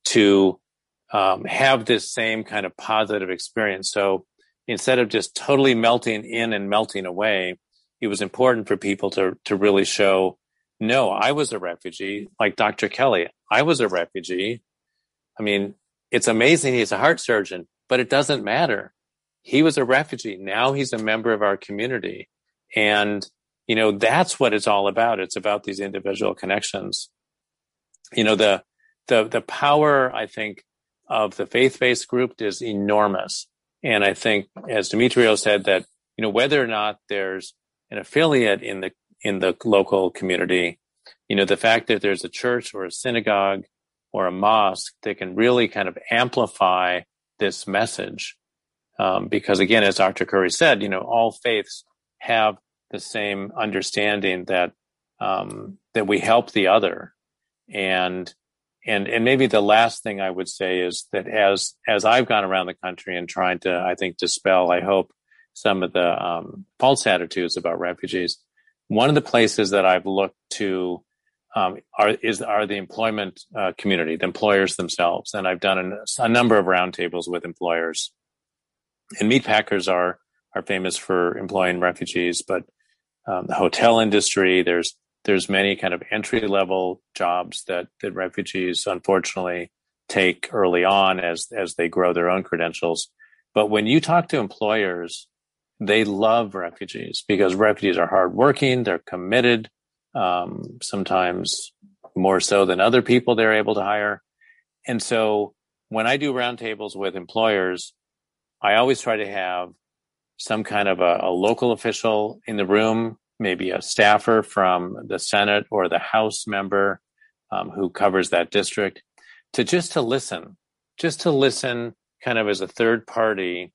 to um, have this same kind of positive experience. So instead of just totally melting in and melting away, it was important for people to, to really show, no, I was a refugee, like Doctor Kelly. I was a refugee. I mean, it's amazing he's a heart surgeon, but it doesn't matter. He was a refugee. Now he's a member of our community. And, you know, that's what it's all about. It's about these individual connections. You know, the, the, the power, I think, of the faith-based group is enormous. And I think, as Demetrio said, that, you know, whether or not there's an affiliate in the, in the local community, you know, the fact that there's a church or a synagogue or a mosque that can really kind of amplify this message. Um, because again, as Doctor Curry said, you know, all faiths have the same understanding that, um, that we help the other. And, and, and maybe the last thing I would say is that as, as I've gone around the country and trying to, I think, dispel, I hope, some of the, um, false attitudes about refugees, one of the places that I've looked to, um, are, is, are the employment, uh, community, the employers themselves. And I've done an, a number of roundtables with employers. And meatpackers are, are famous for employing refugees, but um, the hotel industry, there's, there's many kind of entry level jobs that, that refugees unfortunately take early on as, as they grow their own credentials. But when you talk to employers, they love refugees because refugees are hardworking, they're committed, um, sometimes more so than other people they're able to hire. And so when I do roundtables with employers, I always try to have some kind of a, a local official in the room, maybe a staffer from the Senate or the House member um, who covers that district, to just to listen, just to listen kind of as a third party,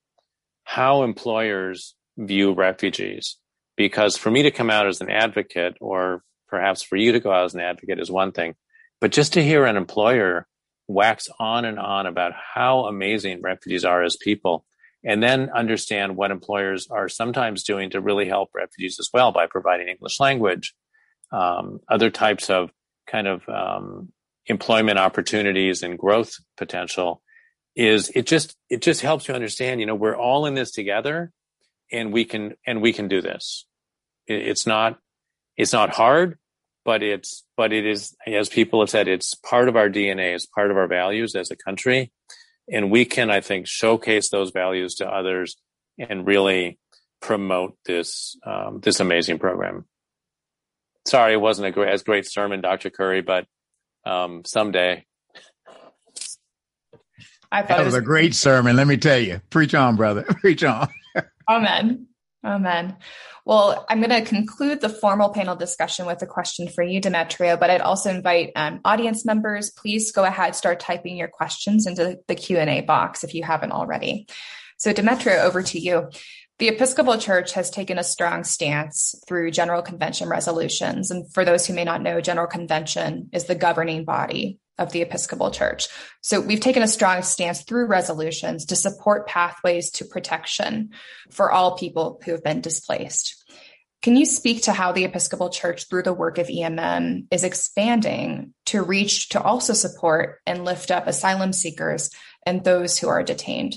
how employers view refugees. Because for me to come out as an advocate, or perhaps for you to go out as an advocate, is one thing, but just to hear an employer wax on and on about how amazing refugees are as people, and then understand what employers are sometimes doing to really help refugees as well by providing English language, um, other types of kind of um, employment opportunities and growth potential, is it just it just helps you understand, you know, we're all in this together, and we can and we can do this. It, it's not it's not hard, but it's but it is, as people have said, it's part of our D N A, it's part of our values as a country. And we can, I think, showcase those values to others and really promote this um, this amazing program. Sorry, it wasn't a great, as great sermon, Doctor Curry, but um, someday. I thought that it was, was a great sermon. Let me tell you, preach on, brother, preach on. Amen. Amen. Well, I'm going to conclude the formal panel discussion with a question for you, Demetrio, but I'd also invite um, audience members, please go ahead, start typing your questions into the Q and A box if you haven't already. So Demetrio, over to you. The Episcopal Church has taken a strong stance through General Convention resolutions. And for those who may not know, General Convention is the governing body of the Episcopal Church. So we've taken a strong stance through resolutions to support pathways to protection for all people who have been displaced. Can you speak to how the Episcopal Church, through the work of E M M, is expanding to reach to also support and lift up asylum seekers and those who are detained?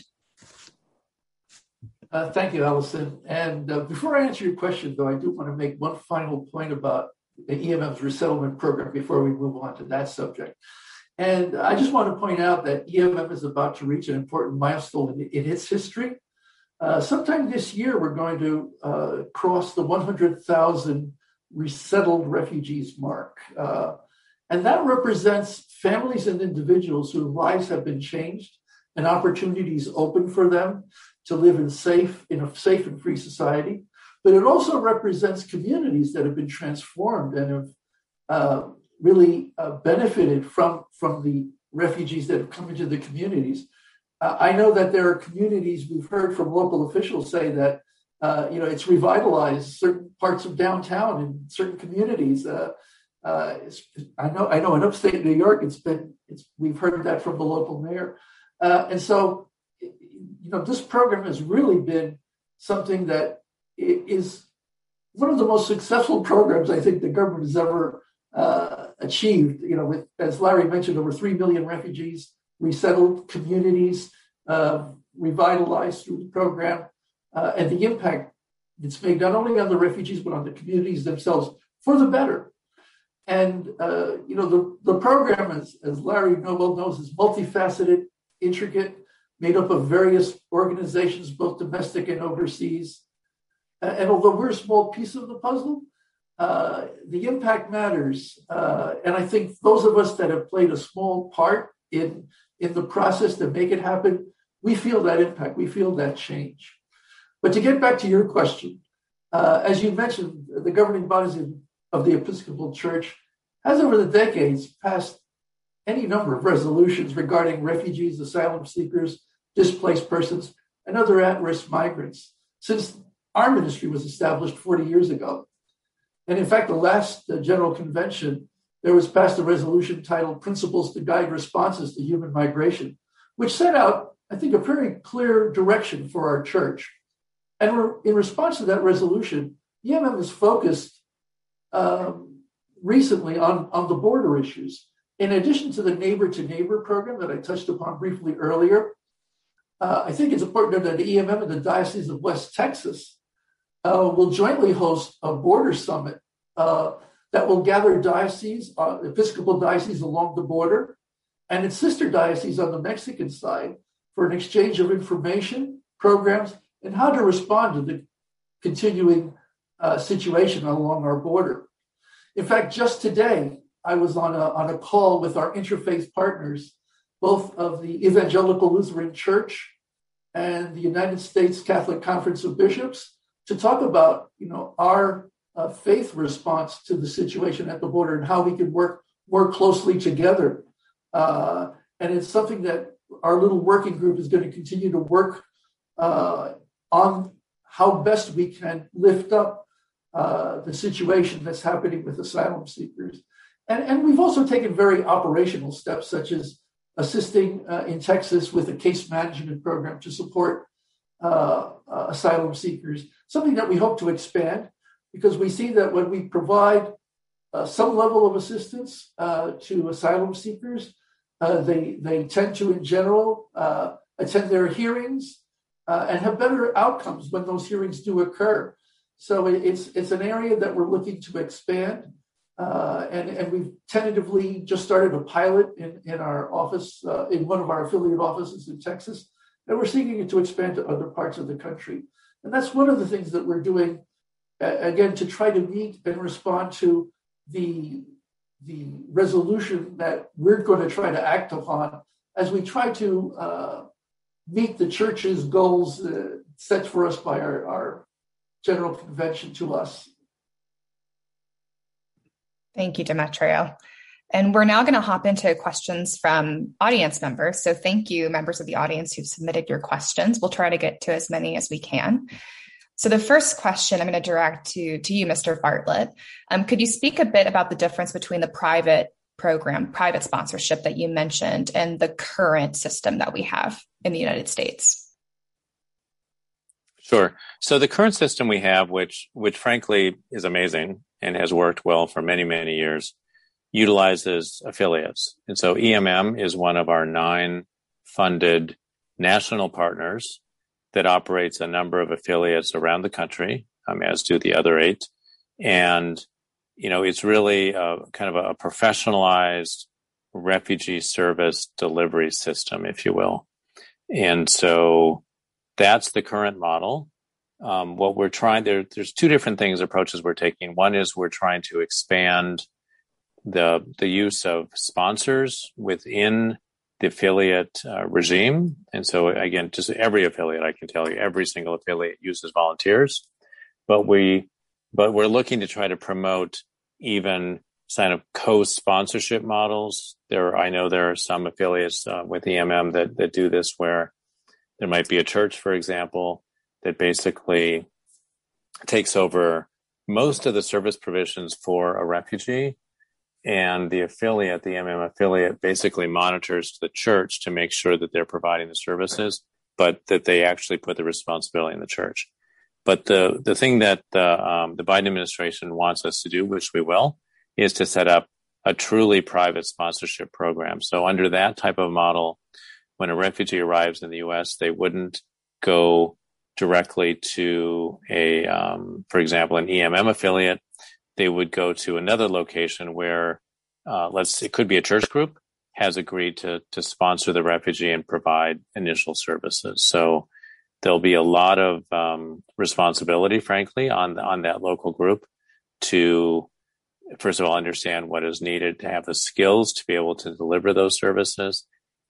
Uh, thank you, Allison. And uh, before I answer your question, though, I do want to make one final point about the E M M's resettlement program before we move on to that subject. And I just want to point out that E M M is about to reach an important milestone in, in its history. Uh, sometime this year, we're going to uh, cross the one hundred thousand resettled refugees mark. Uh, and that represents families and individuals whose lives have been changed and opportunities open for them to live in safe, in a safe and free society. But it also represents communities that have been transformed and have uh, really uh, benefited from, from the refugees that have come into the communities. Uh, I know that there are communities, we've heard from local officials say that, uh, you know, it's revitalized certain parts of downtown in certain communities. Uh, uh, I know, I know in upstate New York, it's been, it's, we've heard that from the local mayor. Uh, and so, you know, this program has really been something that is one of the most successful programs I think the government has ever uh, achieved. You know, with, as Larry mentioned, over three million refugees resettled, communities uh, revitalized through the program, uh, and the impact it's made not only on the refugees but on the communities themselves for the better. And uh, you know, the the program, as as Larry well knows, is multifaceted, intricate, made up of various organizations, both domestic and overseas. And although we're a small piece of the puzzle, uh, the impact matters. Uh, and I think those of us that have played a small part in, in the process to make it happen, we feel that impact, we feel that change. But to get back to your question, uh, as you mentioned, the governing bodies of the Episcopal Church has over the decades passed any number of resolutions regarding refugees, asylum seekers, displaced persons, and other at-risk migrants since our ministry was established forty years ago. And in fact, the last uh, General Convention, there was passed a resolution titled Principles to Guide Responses to Human Migration, which set out, I think, a very clear direction for our church. And re- in response to that resolution, E M M has focused um, recently on, on the border issues. In addition to the neighbor-to-neighbor program that I touched upon briefly earlier, uh, I think it's important that the E M M and the Diocese of West Texas uh, will jointly host a border summit uh, that will gather dioceses, uh, Episcopal dioceses along the border, and its sister diocese on the Mexican side for an exchange of information, programs, and how to respond to the continuing uh, situation along our border. In fact, just today, I was on a, on a call with our interfaith partners, both of the Evangelical Lutheran Church and the United States Catholic Conference of Bishops, to talk about, you know, our uh, faith response to the situation at the border and how we can work more closely together. Uh, and it's something that our little working group is going to continue to work uh, on how best we can lift up uh, the situation that's happening with asylum seekers. And, and we've also taken very operational steps, such as assisting uh, in Texas with a case management program to support uh, uh, asylum seekers, something that we hope to expand, because we see that when we provide uh, some level of assistance uh, to asylum seekers, uh, they, they tend to, in general, uh, attend their hearings uh, and have better outcomes when those hearings do occur. So it's, it's an area that we're looking to expand. Uh, and, and we've tentatively just started a pilot in, in our office, uh, in one of our affiliate offices in Texas, and we're seeking it to expand to other parts of the country. And that's one of the things that we're doing, uh, again, to try to meet and respond to the, the resolution that we're going to try to act upon as we try to uh, meet the church's goals uh, set for us by our, our General Convention to us. Thank you, Demetrio. And we're now going to hop into questions from audience members. So thank you, members of the audience who've submitted your questions. We'll try to get to as many as we can. So the first question I'm going to direct to, to you, Mister Bartlett. Um, could you speak a bit about the difference between the private program, private sponsorship that you mentioned, and the current system that we have in the United States? Sure. So the current system we have, which which frankly is amazing and has worked well for many, many years, utilizes affiliates. And so E M M is one of our nine funded national partners that operates a number of affiliates around the country, um, as do the other eight. And, you know, it's really a, kind of a professionalized refugee service delivery system, if you will. And so that's the current model. Um, what we're trying, there, there's two different things, approaches we're taking. One is we're trying to expand the the use of sponsors within the affiliate uh, regime. And so again, just every affiliate, I can tell you, every single affiliate uses volunteers, but we, but we're looking to try to promote even kind of co-sponsorship models. There, I know there are some affiliates uh, with E M M that, that do this, where there might be a church, for example, that basically takes over most of the service provisions for a refugee. And the affiliate, the E M M affiliate, basically monitors the church to make sure that they're providing the services, but that they actually put the responsibility in the church. But the, the thing that the, um, the Biden administration wants us to do, which we will, is to set up a truly private sponsorship program. So under that type of model, when a refugee arrives in the U S, they wouldn't go directly to a, um, for example, an E M M affiliate. They would go to another location where, uh, let's, it could be a church group, has agreed to, to sponsor the refugee and provide initial services. So there'll be a lot of, um, responsibility, frankly, on, on that local group to, first of all, understand what is needed to have the skills to be able to deliver those services.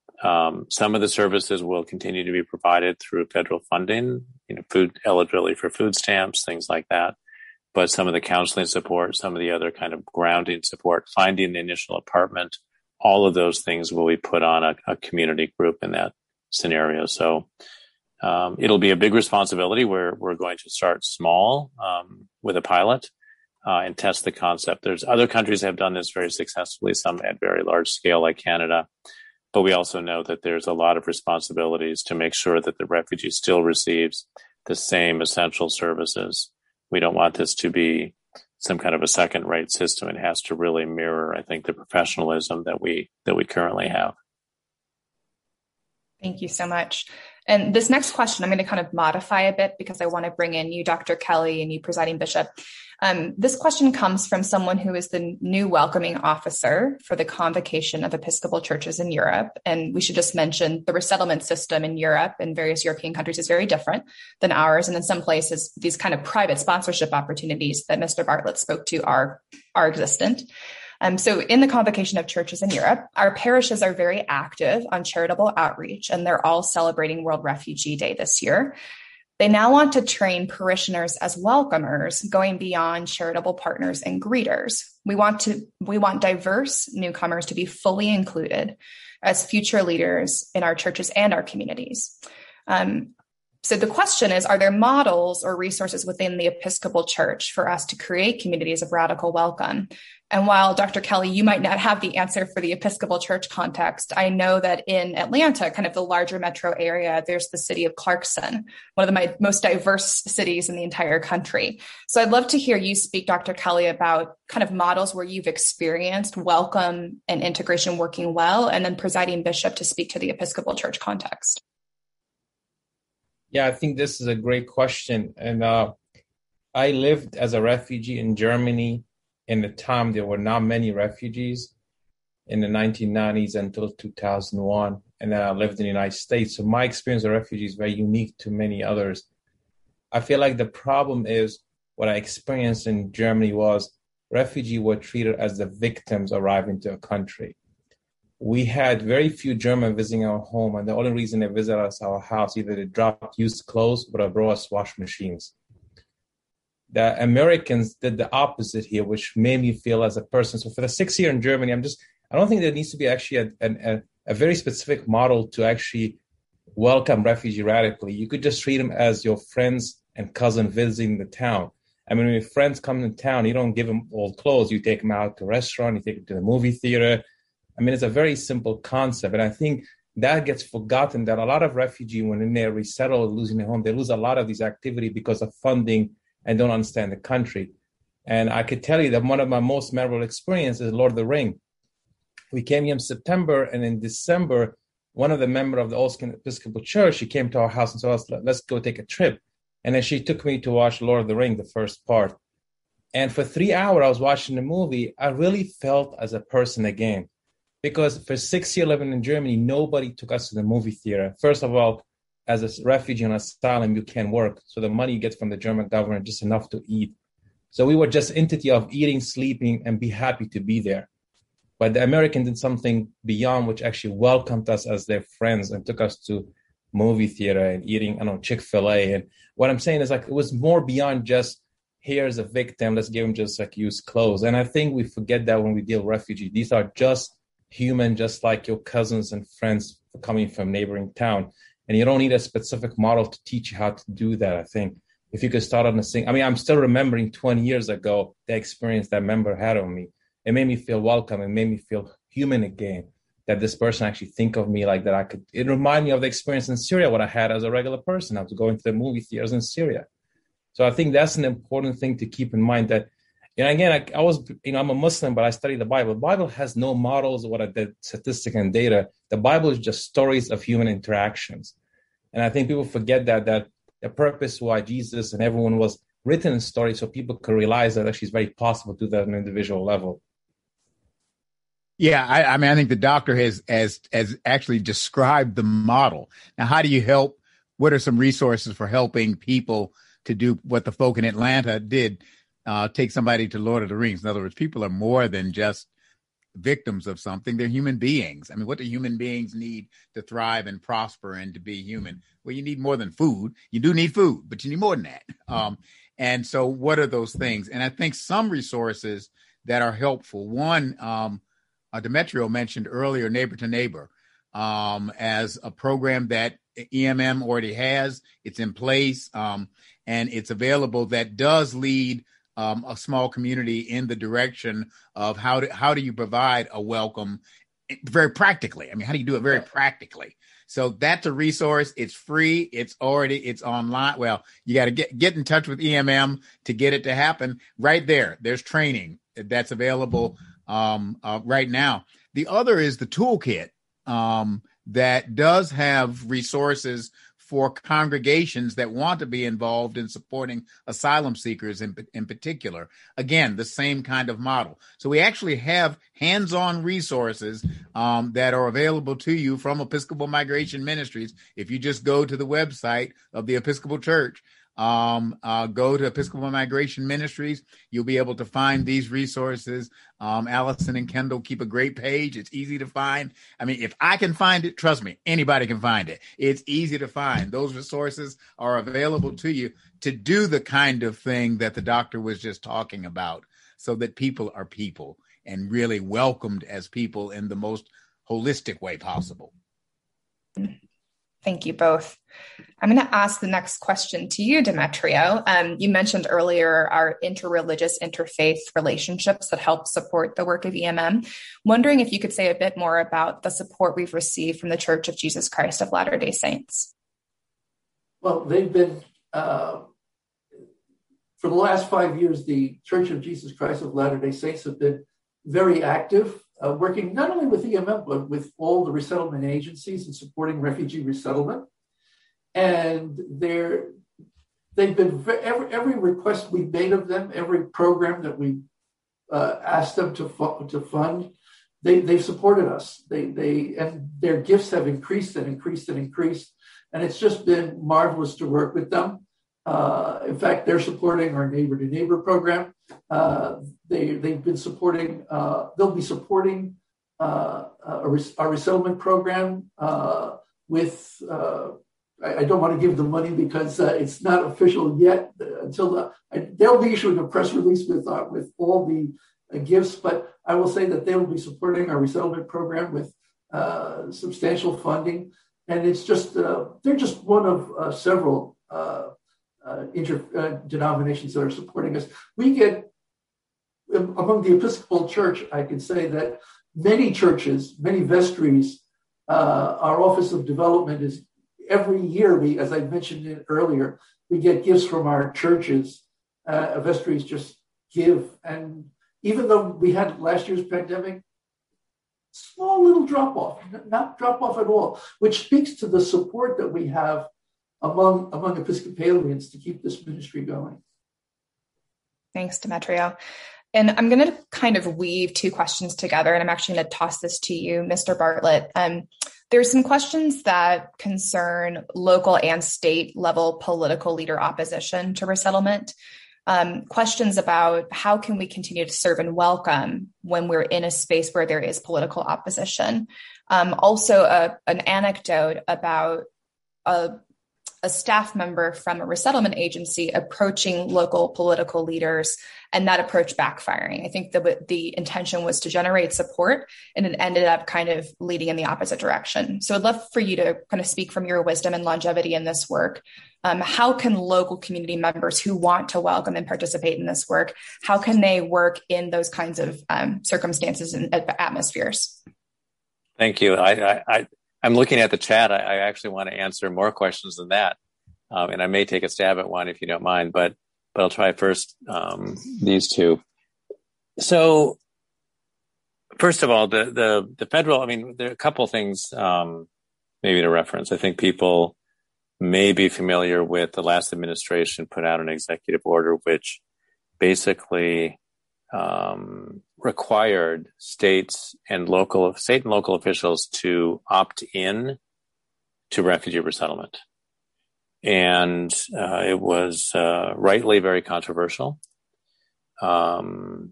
Um, some of the services will continue to be provided through federal funding, you know, food eligibility for food stamps, things like that. But some of the counseling support, some of the other kind of grounding support, finding the initial apartment, all of those things will be put on a, a community group in that scenario. So um, it'll be a big responsibility where we're going to start small um, with a pilot uh, and test the concept. There's other countries that have done this very successfully, some at very large scale like Canada. But we also know that there's a lot of responsibilities to make sure that the refugee still receives the same essential services. We don't want this to be some kind of a second-rate system. It has to really mirror, I think, the professionalism that we that we currently have. Thank you so much. And this next question, I'm going to kind of modify a bit because I want to bring in you, Doctor Kelly, and you, Presiding Bishop. Um, this question comes from someone who is the new welcoming officer for the Convocation of Episcopal Churches in Europe. And we should just mention the resettlement system in Europe and various European countries is very different than ours. And in some places, these kind of private sponsorship opportunities that Mister Bartlett spoke to are, are existent. Um, so in the Convocation of Churches in Europe, our parishes are very active on charitable outreach, and they're all celebrating World Refugee Day this year. They now want to train parishioners as welcomers, going beyond charitable partners and greeters. We want to, we want diverse newcomers to be fully included as future leaders in our churches and our communities. Um, So the question is, are there models or resources within the Episcopal Church for us to create communities of radical welcome? And while Doctor Kelly, you might not have the answer for the Episcopal Church context, I know that in Atlanta, kind of the larger metro area, there's the city of Clarkson, one of the most diverse cities in the entire country. So I'd love to hear you speak, Doctor Kelly, about kind of models where you've experienced welcome and integration working well, and then Presiding Bishop to speak to the Episcopal Church context. Yeah, I think this is a great question. And uh, I lived as a refugee in Germany in the time there were not many refugees in the nineteen nineties until two thousand one. And then I lived in the United States. So my experience of refugees is very unique to many others. I feel like the problem is what I experienced in Germany was refugees were treated as the victims arriving to a country. we had very few German visiting our home, and the only reason they visit us our house, either they dropped used clothes or they brought us wash machines. The Americans did the opposite here, which made me feel as a person. So for the six year in Germany, I'm just, I don't think there needs to be actually a, a, a very specific model to actually welcome refugee radically. You could just treat them as your friends and cousin visiting the town. I mean, when your friends come to town, you don't give them old clothes. You take them out to a restaurant, you take them to the movie theater. I mean, it's a very simple concept. And I think that gets forgotten, that a lot of refugees, when they resettle, losing their home, they lose a lot of these activities because of funding and don't understand the country. And I could tell you that one of my most memorable experiences is Lord of the Ring. We came here in September, and in December, one of the members of the Olsztyn Episcopal Church, she came to our house and told us, let's go take a trip. And then she took me to watch Lord of the Ring, the first part. And for three hours, I was watching the movie. I really felt as a person again. Because for six years living in Germany, nobody took us to the movie theater. First of all, as a refugee on asylum, you can't work. So the money you get from the German government, just enough to eat. So we were just entity of eating, sleeping, and be happy to be there. But the Americans did something beyond, which actually welcomed us as their friends and took us to movie theater and eating, I don't know, Chick-fil-A. And what I'm saying is, like, it was more beyond just, here's a victim, let's give them just like used clothes. And I think we forget that when we deal with refugees. These are just human, just like your cousins and friends coming from neighboring town. And you don't need a specific model to teach you how to do that. I think if you could start on the thing, I mean, I'm still remembering twenty years ago, the experience that member had on me. It made me feel welcome. It made me feel human again, that this person actually think of me like that. I could, it reminded me of the experience in Syria, what I had as a regular person. I was going to the movie theaters in Syria. So I think that's an important thing to keep in mind, that, and again, I, I was, you know, I'm a Muslim, but I study the Bible. The Bible has no models or what I did, statistic and data. The Bible is just stories of human interactions. And I think people forget that, that the purpose why Jesus and everyone was written in stories, so people could realize that actually it's very possible to do that on an individual level. Yeah, I, I mean, I think the doctor has, has, has actually described the model. Now, how do you help? What are some resources for helping people to do what the folk in Atlanta did? Uh, take somebody to Lord of the Rings. In other words, people are more than just victims of something. They're human beings. I mean, what do human beings need to thrive and prosper and to be human? Well, you need more than food. You do need food, but you need more than that. Um, and so what are those things? And I think some resources that are helpful. One, um, uh, Demetrio mentioned earlier, Neighbor to Neighbor, um, as a program that E M M already has. It's in place, um, and it's available, that does lead Um, a small community in the direction of how do, how do you provide a welcome very practically? I mean, how do you do it very practically? So that's a resource. It's free. It's already, it's online. Well, you got to get, get in touch with E M M to get it to happen. Right there, there's training that's available um, uh, right now. The other is the toolkit um, that does have resources for congregations that want to be involved in supporting asylum seekers in, in particular. Again, the same kind of model. So we actually have hands-on resources um, that are available to you from Episcopal Migration Ministries. If you just go to the website of the Episcopal Church, um, uh, go to Episcopal Migration Ministries, you'll be able to find these resources. Um, Allison and Kendall keep a great page. It's easy to find. I mean, if I can find it, trust me, anybody can find it. It's easy to find. Those resources are available to you to do the kind of thing that the doctor was just talking about, so that people are people and really welcomed as people in the most holistic way possible. Thank you both. I'm going to ask the next question to you, Demetrio. Um, you mentioned earlier our interreligious, interfaith relationships that help support the work of E M M. Wondering if you could say a bit more about the support we've received from the Church of Jesus Christ of Latter-day Saints. Well, they've been, uh, for the last five years, the Church of Jesus Christ of Latter-day Saints have been very active, uh, working not only with E M M, but with all the resettlement agencies and supporting refugee resettlement. And they're, they've been, every, every request we've made of them, every program that we uh, asked them to, fu- to fund, they, they've supported us. They, they, and their gifts have increased and increased and increased. And it's just been marvelous to work with them. Uh, in fact, they're supporting our Neighbor to Neighbor program. Uh, they, they've been supporting, uh, they'll be supporting uh, our, our resettlement program uh, with, uh, I, I don't want to give the money because uh, it's not official yet uh, until the, I, they'll be issuing a press release with, uh, with all the uh, gifts, but I will say that they will be supporting our resettlement program with uh, substantial funding. And it's just, uh, they're just one of uh, several uh, uh, inter uh, denominations that are supporting us. We get, among the Episcopal Church, I can say that many churches, many vestries, uh, our Office of Development is every year, we, as I mentioned it earlier, we get gifts from our churches. Uh, vestries just give. And even though we had last year's pandemic, small little drop off, not drop off at all, which speaks to the support that we have among, among Episcopalians to keep this ministry going. Thanks, Demetrio. And I'm going to kind of weave two questions together, and I'm actually going to toss this to you, Mister Bartlett. Um, there's some questions that concern local and state level political leader opposition to resettlement. Um, questions about how can we continue to serve and welcome when we're in a space where there is political opposition. Um, also, a, an anecdote about a a staff member from a resettlement agency approaching local political leaders and that approach backfiring. I think the, the intention was to generate support, and it ended up kind of leading in the opposite direction. So I'd love for you to kind of speak from your wisdom and longevity in this work. Um, how can local community members who want to welcome and participate in this work, how can they work in those kinds of um, circumstances and atmospheres? Thank you. I, I, I I'm looking at the chat. I, I actually want to answer more questions than that. Um, and I may take a stab at one if you don't mind, but, but I'll try first, um, these two. So first of all, the, the, the federal, I mean, there are a couple things, um, maybe to reference. I think people may be familiar with the last administration put out an executive order, which basically, um, required states and local state and local officials to opt in to refugee resettlement. And uh, it was uh, rightly very controversial. Um,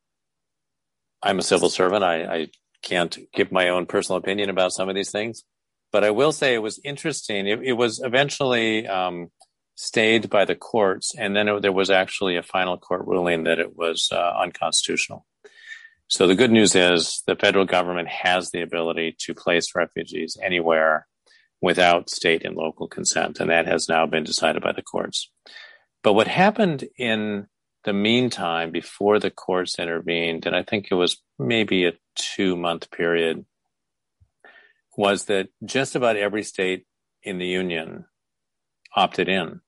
I'm a civil servant. I, I can't give my own personal opinion about some of these things, but I will say it was interesting. It, it was eventually um, stayed by the courts, and then it, there was actually a final court ruling that it was uh, unconstitutional. So the good news is the federal government has the ability to place refugees anywhere without state and local consent, and that has now been decided by the courts. But what happened in the meantime, before the courts intervened, and I think it was maybe a two-month period, was that just about every state in the union opted in.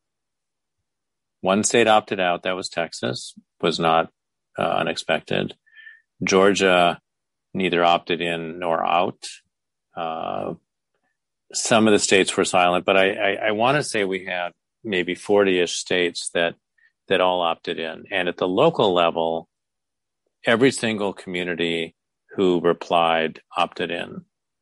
One state opted out, that was Texas, was not uh, unexpected. Georgia neither opted in nor out. Uh, some of the states were silent, but I, I, I want to say we had maybe forty-ish states that that all opted in. And at the local level, every single community who replied opted in.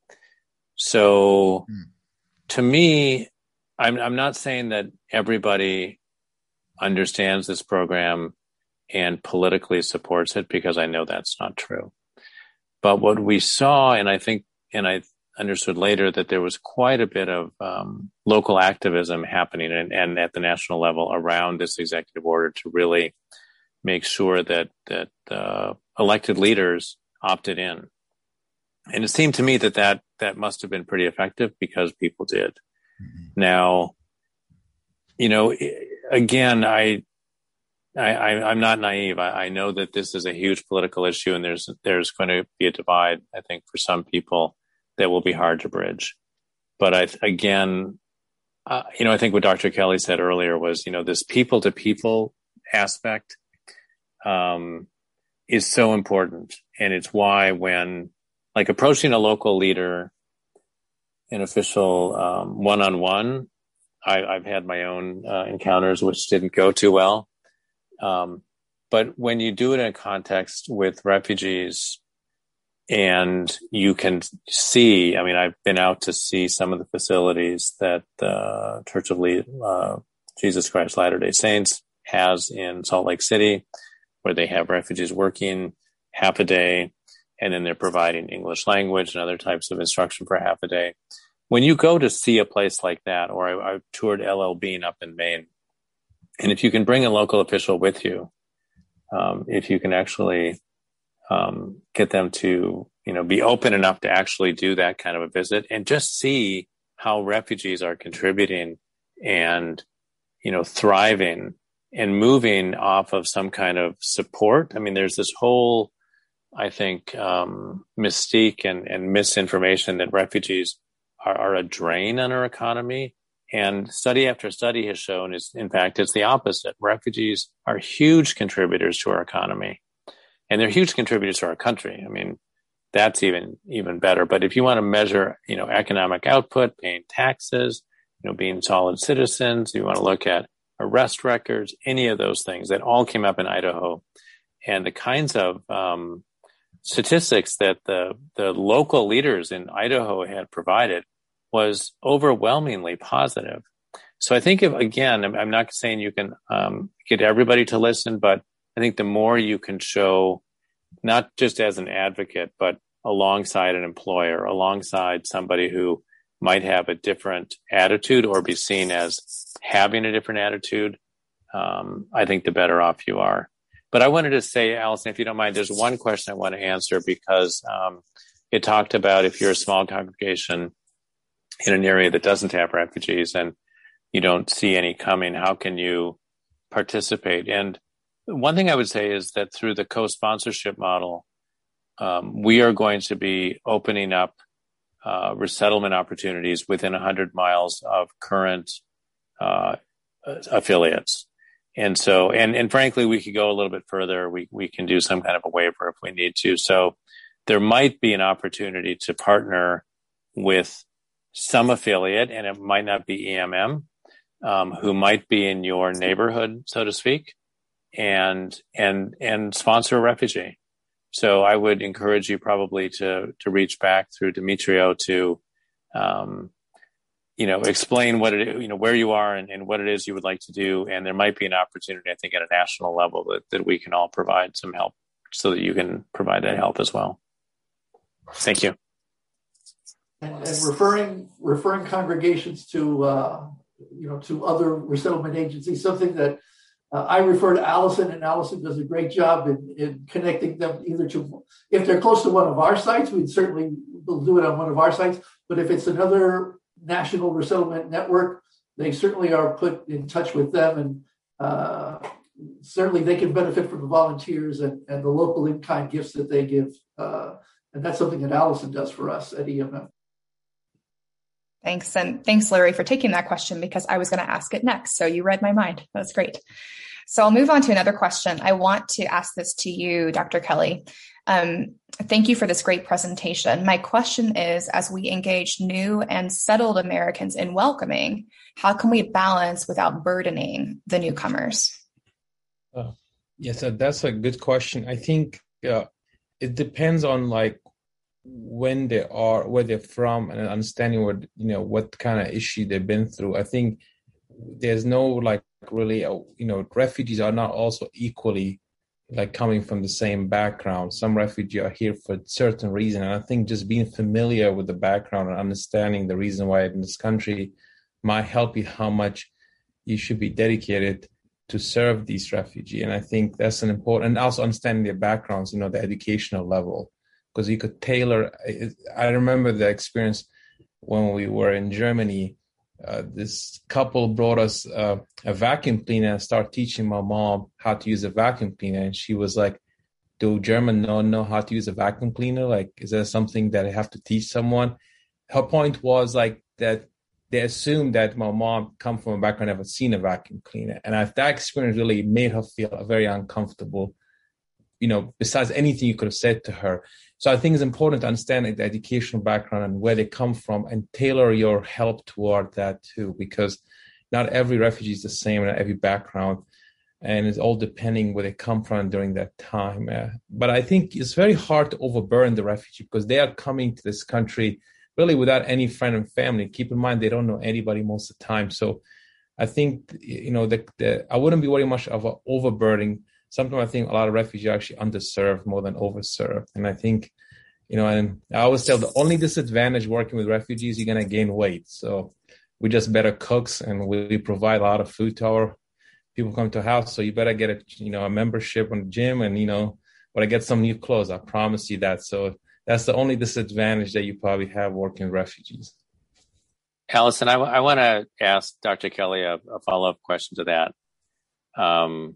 So hmm. to me, I'm, I'm not saying that everybody understands this program and politically supports it, because I know that's not true. But what we saw, and I think, and I understood later, that there was quite a bit of um, local activism happening and, and at the national level around this executive order to really make sure that that uh, elected leaders opted in. And it seemed to me that that, that must have been pretty effective, because people did. Mm-hmm. Now, you know, again, I, I, I, I'm not naive. I, I know that this is a huge political issue, and there's there's going to be a divide, I think, for some people that will be hard to bridge. But I, again, uh, you know, I think what Doctor Kelly said earlier was, you know, this people-to-people aspect um, is so important, and it's why when, like, approaching a local leader, an official um, one-on-one, I, I've had my own uh, encounters which didn't go too well. Um, but when you do it in a context with refugees, and you can see, I mean, I've been out to see some of the facilities that the uh, Church of Le- uh, Jesus Christ Latter-day Saints has in Salt Lake City, where they have refugees working half a day, and then they're providing English language and other types of instruction for half a day. When you go to see a place like that, or I, I toured L L Bean up in Maine, and if you can bring a local official with you, um, if you can actually um, get them to, you know, be open enough to actually do that kind of a visit and just see how refugees are contributing and, you know, thriving and moving off of some kind of support. I mean, there's this whole, I think, um, mystique and, and misinformation that refugees are, are a drain on our economy. And study after study has shown is, in fact, it's the opposite. Refugees are huge contributors to our economy, and they're huge contributors to our country. I mean, that's even, even better. But if you want to measure, you know, economic output, paying taxes, you know, being solid citizens, you want to look at arrest records, any of those things that all came up in Idaho, and the kinds of, um, statistics that the, the local leaders in Idaho had provided was overwhelmingly positive. So I think if, again, I'm, I'm not saying you can, um, get everybody to listen, but I think the more you can show, not just as an advocate, but alongside an employer, alongside somebody who might have a different attitude or be seen as having a different attitude, um, I think the better off you are. But I wanted to say, Allison, if you don't mind, there's one question I want to answer because um, it talked about if you're a small congregation in an area that doesn't have refugees and you don't see any coming, how can you participate? And one thing I would say is that through the co-sponsorship model, um, we are going to be opening up uh, resettlement opportunities within one hundred miles of current uh, affiliates. And so, and, and frankly, we could go a little bit further. We, we can do some kind of a waiver if we need to. So there might be an opportunity to partner with some affiliate, and it might not be E M M, um, who might be in your neighborhood, so to speak, and, and, and sponsor a refugee. So I would encourage you probably to, to reach back through Demetrio to, um, you know, explain what it is, you know, where you are and, and what it is you would like to do. And there might be an opportunity, I think, at a national level that, that we can all provide some help so that you can provide that help as well. Thank you. And, and referring referring congregations to uh, you know to other resettlement agencies, something that uh, I refer to Allison, and Allison does a great job in, in connecting them either to, if they're close to one of our sites, we'd certainly will do it on one of our sites. But if it's another national resettlement network, they certainly are put in touch with them, and uh, certainly they can benefit from the volunteers and, and the local in-kind gifts that they give. Uh, and that's something that Allison does for us at E M M. Thanks. And thanks, Larry, for taking that question because I was going to ask it next. So you read my mind. That's great. So I'll move on to another question. I want to ask this to you, Doctor Kelly. Um, thank you for this great presentation. My question is, as we engage new and settled Americans in welcoming, how can we balance without burdening the newcomers? Uh, yes, uh, that's a good question. I think uh, it depends on like when they are, where they're from, and understanding what, you know, what kind of issue they've been through. I think there's no like really, you know, refugees are not also equally like coming from the same background. Some refugees are here for a certain reason. And I think just being familiar with the background and understanding the reason why in this country might help you how much you should be dedicated to serve these refugees. And I think that's an important, and also understanding their backgrounds, you know, the educational level. Because you could tailor. I remember the experience when we were in Germany. Uh, this couple brought us uh, a vacuum cleaner and started teaching my mom how to use a vacuum cleaner. And she was like, do German not know how to use a vacuum cleaner? Like, is there something that I have to teach someone? Her point was like that they assumed that my mom come from a background, never seen a vacuum cleaner. And I, that experience really made her feel very uncomfortable, you know, besides anything you could have said to her. So I think it's important to understand the educational background and where they come from and tailor your help toward that too, because not every refugee is the same and every background, and it's all depending where they come from during that time. Uh, but I think it's very hard to overburden the refugee because they are coming to this country really without any friend and family. Keep in mind, they don't know anybody most of the time. So I think, you know, the, the, I wouldn't be worried much of an overburdening sometimes I think a lot of refugees are actually underserved more than overserved. And I think, you know, and I always tell the only disadvantage working with refugees, you're going to gain weight. So we're just better cooks, and we provide a lot of food to our people come to our house. So you better get a, you know, a membership on the gym, and, you know, but I get some new clothes. I promise you that. So that's the only disadvantage that you probably have working with refugees. Allison, I, w- I want to ask Doctor Kelly a, a follow-up question to that. Um,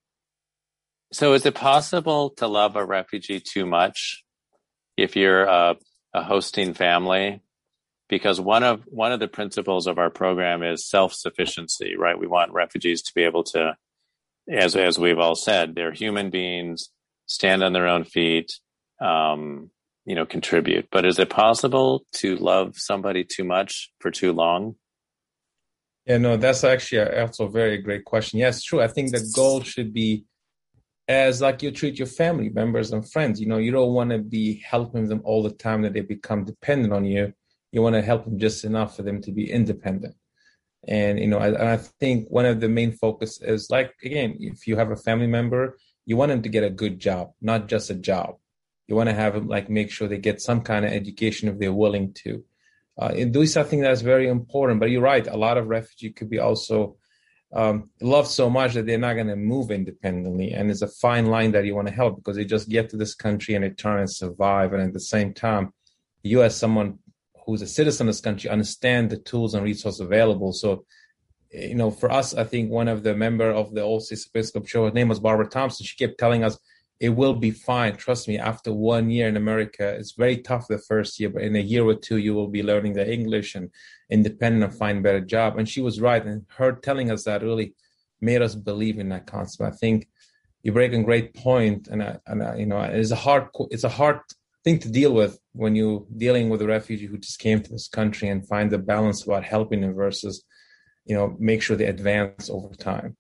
so is it possible to love a refugee too much if you're a, a hosting family? Because one of one of the principles of our program is self-sufficiency, right? We want refugees to be able to, as as we've all said, they're human beings, stand on their own feet, um, you know, contribute. But is it possible to love somebody too much for too long? Yeah, no, that's actually also a very great question. Yes, true. I think the goal should be as like you treat your family members and friends. You know, you don't want to be helping them all the time that they become dependent on you. You want to help them just enough for them to be independent. And, you know, I, I think one of the main focus is like, again, if you have a family member, you want them to get a good job, not just a job. You want to have them like make sure they get some kind of education if they're willing to. Uh, and do something that's very important. But you're right. A lot of refugees could be also um, loved so much that they're not going to move independently. And it's a fine line that you want to help, because they just get to this country and they try and survive. And at the same time, you as someone who's a citizen of this country understand the tools and resources available. So, you know, for us, I think one of the member of the All States Episcopal Church, her name was Barbara Thompson. She kept telling us, it will be fine. Trust me, after one year in America, it's very tough the first year, but in a year or two, you will be learning the English and independent and find a better job. And she was right. And her telling us that really made us believe in that concept. I think you break a great point. And, I, and I, you know, it's a hard, it's a hard thing to deal with when you're dealing with a refugee who just came to this country, and find the balance about helping them versus, you know, make sure they advance over time.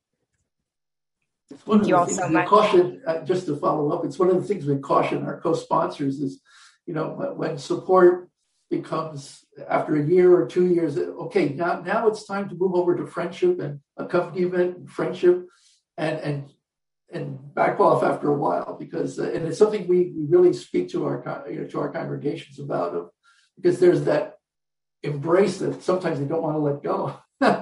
It's one Thank of you the all things so we much. caution, uh, just to follow up, it's one of the things we caution our co-sponsors is, you know, when, when support becomes, after a year or two years, okay, now, now it's time to move over to friendship and accompaniment and friendship, and, and, and back off after a while, because, uh, and it's something we, we really speak to our, you know, to our congregations about, uh, because there's that embrace that sometimes they don't want to let go.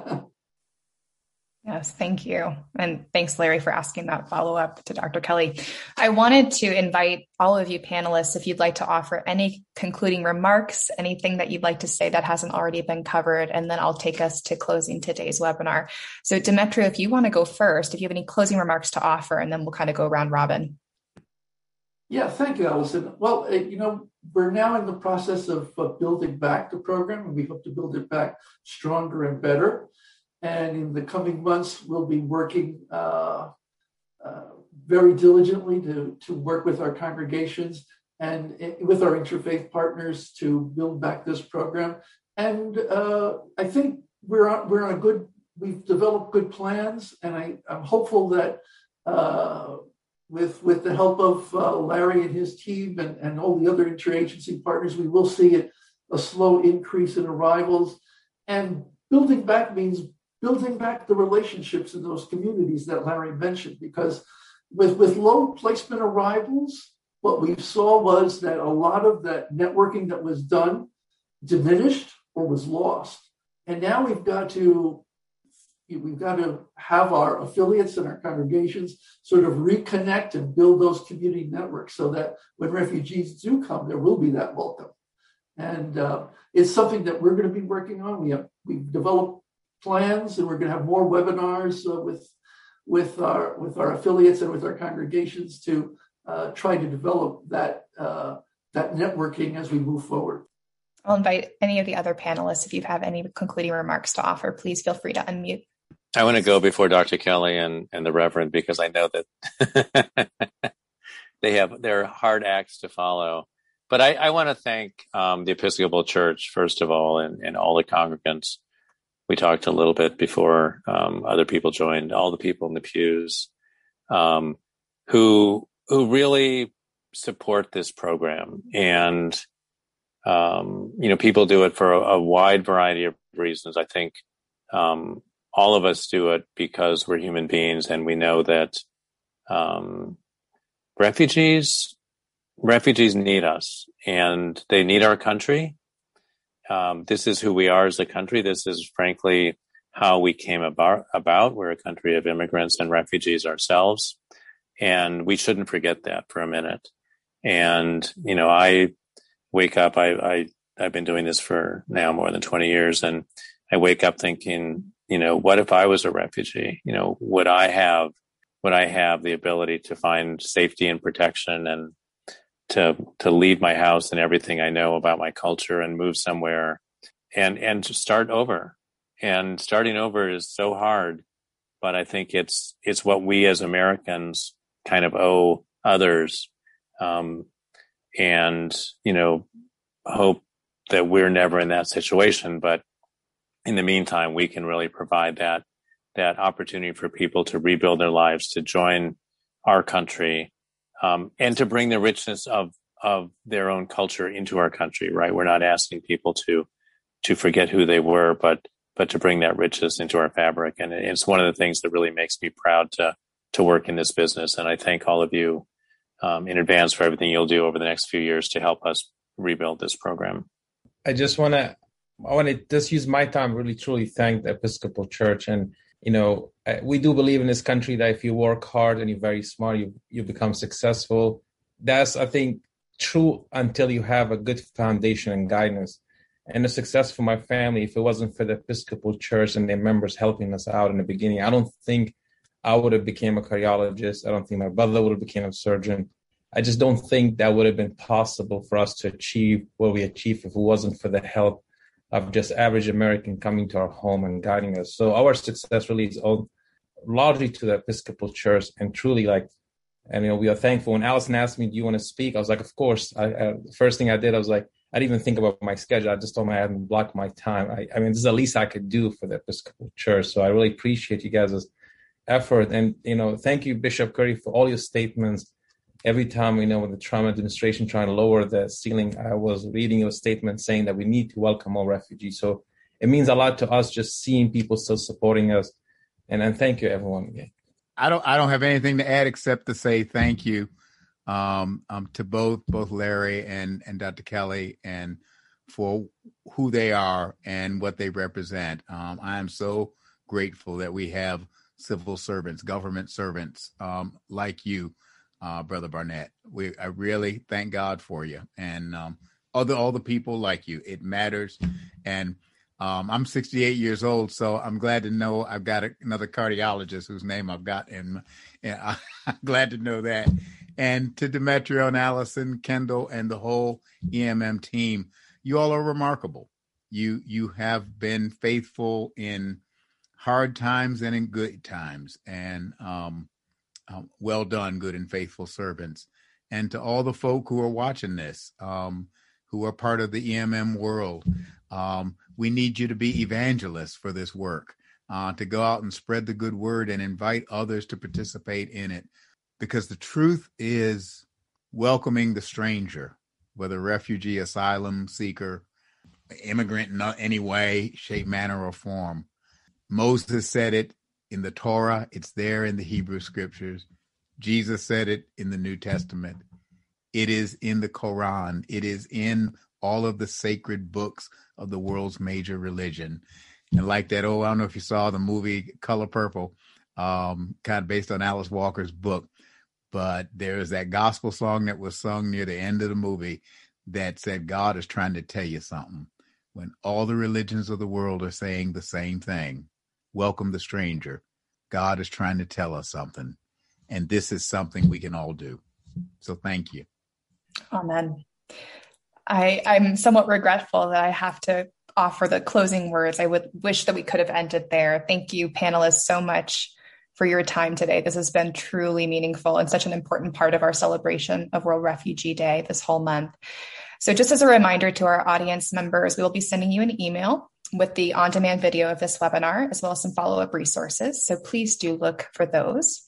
Yes, thank you. And thanks, Larry, for asking that follow-up to Doctor Kelly. I wanted to invite all of you panelists, if you'd like to offer any concluding remarks, anything that you'd like to say that hasn't already been covered, and then I'll take us to closing today's webinar. So Demetrio, if you want to go first, if you have any closing remarks to offer, and then we'll kind of go round robin. Yeah, thank you, Allison. Well, uh, you know, we're now in the process of uh, building back the program, and we hope to build it back stronger and better. And in the coming months, we'll be working uh, uh, very diligently to, to work with our congregations and with our interfaith partners to build back this program. And uh, I think we're on, we're on a good, we've developed good plans, and I, I'm hopeful that uh, with, with the help of uh, Larry and his team and, and all the other interagency partners, we will see it, a slow increase in arrivals. And building back means building back the relationships in those communities that Larry mentioned, because with, with low placement arrivals, what we saw was that a lot of that networking that was done diminished or was lost. And now we've got to, we've got to have our affiliates and our congregations sort of reconnect and build those community networks so that when refugees do come, there will be that welcome. And uh, it's something that we're going to be working on. We have, we've developed plans, and we're going to have more webinars uh, with with our with our affiliates and with our congregations to uh, try to develop that uh, that networking as we move forward. I'll invite any of the other panelists, if you have any concluding remarks to offer, please feel free to unmute. I want to go before Doctor Kelly and, and the Reverend, because I know that they have their hard acts to follow. But I, I want to thank um, the Episcopal Church, first of all, and, and all the congregants. We talked a little bit before um, other people joined, all the people in the pews um, who who really support this program. And, um, you know, people do it for a, a wide variety of reasons. I think um, all of us do it because we're human beings, and we know that Um, refugees, refugees need us, and they need our country. Um, this is who we are as a country. This is, frankly, how we came about, about. We're a country of immigrants and refugees ourselves, and we shouldn't forget that for a minute. And, you know, I wake up, I, I, I've been doing this for now more than twenty years, and I wake up thinking, you know, what if I was a refugee? You know, would I have, would I have the ability to find safety and protection, and to, to leave my house and everything I know about my culture and move somewhere and, and to start over? And starting over is so hard, but I think it's, it's what we as Americans kind of owe others. Um, and, you know, hope that we're never in that situation. But in the meantime, we can really provide that, that opportunity for people to rebuild their lives, to join our country, um, and to bring the richness of, of their own culture into our country, right? We're not asking people to, to forget who they were, but, but to bring that richness into our fabric. And it's one of the things that really makes me proud to, to work in this business. And I thank all of you, um, in advance for everything you'll do over the next few years to help us rebuild this program. I just want to, I want to just use my time, really, truly thank the Episcopal Church. And, you know, we do believe in this country that if you work hard and you're very smart, you, you become successful. That's, I think, true until you have a good foundation and guidance. And the success for my family, if it wasn't for the Episcopal Church and their members helping us out in the beginning, I don't think I would have become a cardiologist. I don't think my brother would have become a surgeon. I just don't think that would have been possible for us to achieve what we achieved if it wasn't for the help of just average American coming to our home and guiding us. So our success really is owed largely to the Episcopal Church, and truly, like, and, you know, we are thankful. When Allison asked me, do you want to speak? I was like, of course. I, I, the first thing I did, I was like, I didn't even think about my schedule. I just told me I hadn't blocked my time. I, I mean, this is the least I could do for the Episcopal Church. So I really appreciate you guys' effort. And, you know, thank you, Bishop Curry, for all your statements. Every time, we know, when the Trump administration trying to lower the ceiling, I was reading your statement saying that we need to welcome more refugees. So it means a lot to us just seeing people still supporting us. And and thank you, everyone, again. I don't I don't have anything to add except to say thank you um, um, to both both Larry and, and Doctor Kelly, and for who they are and what they represent. Um, I am so grateful that we have civil servants, government servants um, like you. Uh, Brother Barnett, we I really thank God for you, and um, other all the people like you. It matters, and um, I'm sixty-eight years old, so I'm glad to know I've got a, another cardiologist whose name I've got, in, and I, I'm glad to know that. And to Demetrio and Allison, Kendall, and the whole E M M team, you all are remarkable. You you have been faithful in hard times and in good times, and um, Um, well done, good and faithful servants. And to all the folk who are watching this, um, who are part of the E M M world, um, we need you to be evangelists for this work, uh, to go out and spread the good word and invite others to participate in it. Because the truth is, welcoming the stranger, whether refugee, asylum seeker, immigrant in any way, shape, manner, or form. Moses said it in the Torah, it's there in the Hebrew scriptures. Jesus said it in the New Testament. It is in the Quran. It is in all of the sacred books of the world's major religion. And like that, oh, I don't know if you saw the movie Color Purple, um, kind of based on Alice Walker's book, but there's that gospel song that was sung near the end of the movie that said, God is trying to tell you something. When all the religions of the world are saying the same thing, welcome the stranger. God is trying to tell us something, and this is something we can all do. So thank you. Amen. I, I'm somewhat regretful that I have to offer the closing words. I would wish that we could have ended there. Thank you, panelists, so much for your time today. This has been truly meaningful and such an important part of our celebration of World Refugee Day this whole month. So just as a reminder to our audience members, we will be sending you an email with the on-demand video of this webinar, as well as some follow-up resources. So please do look for those.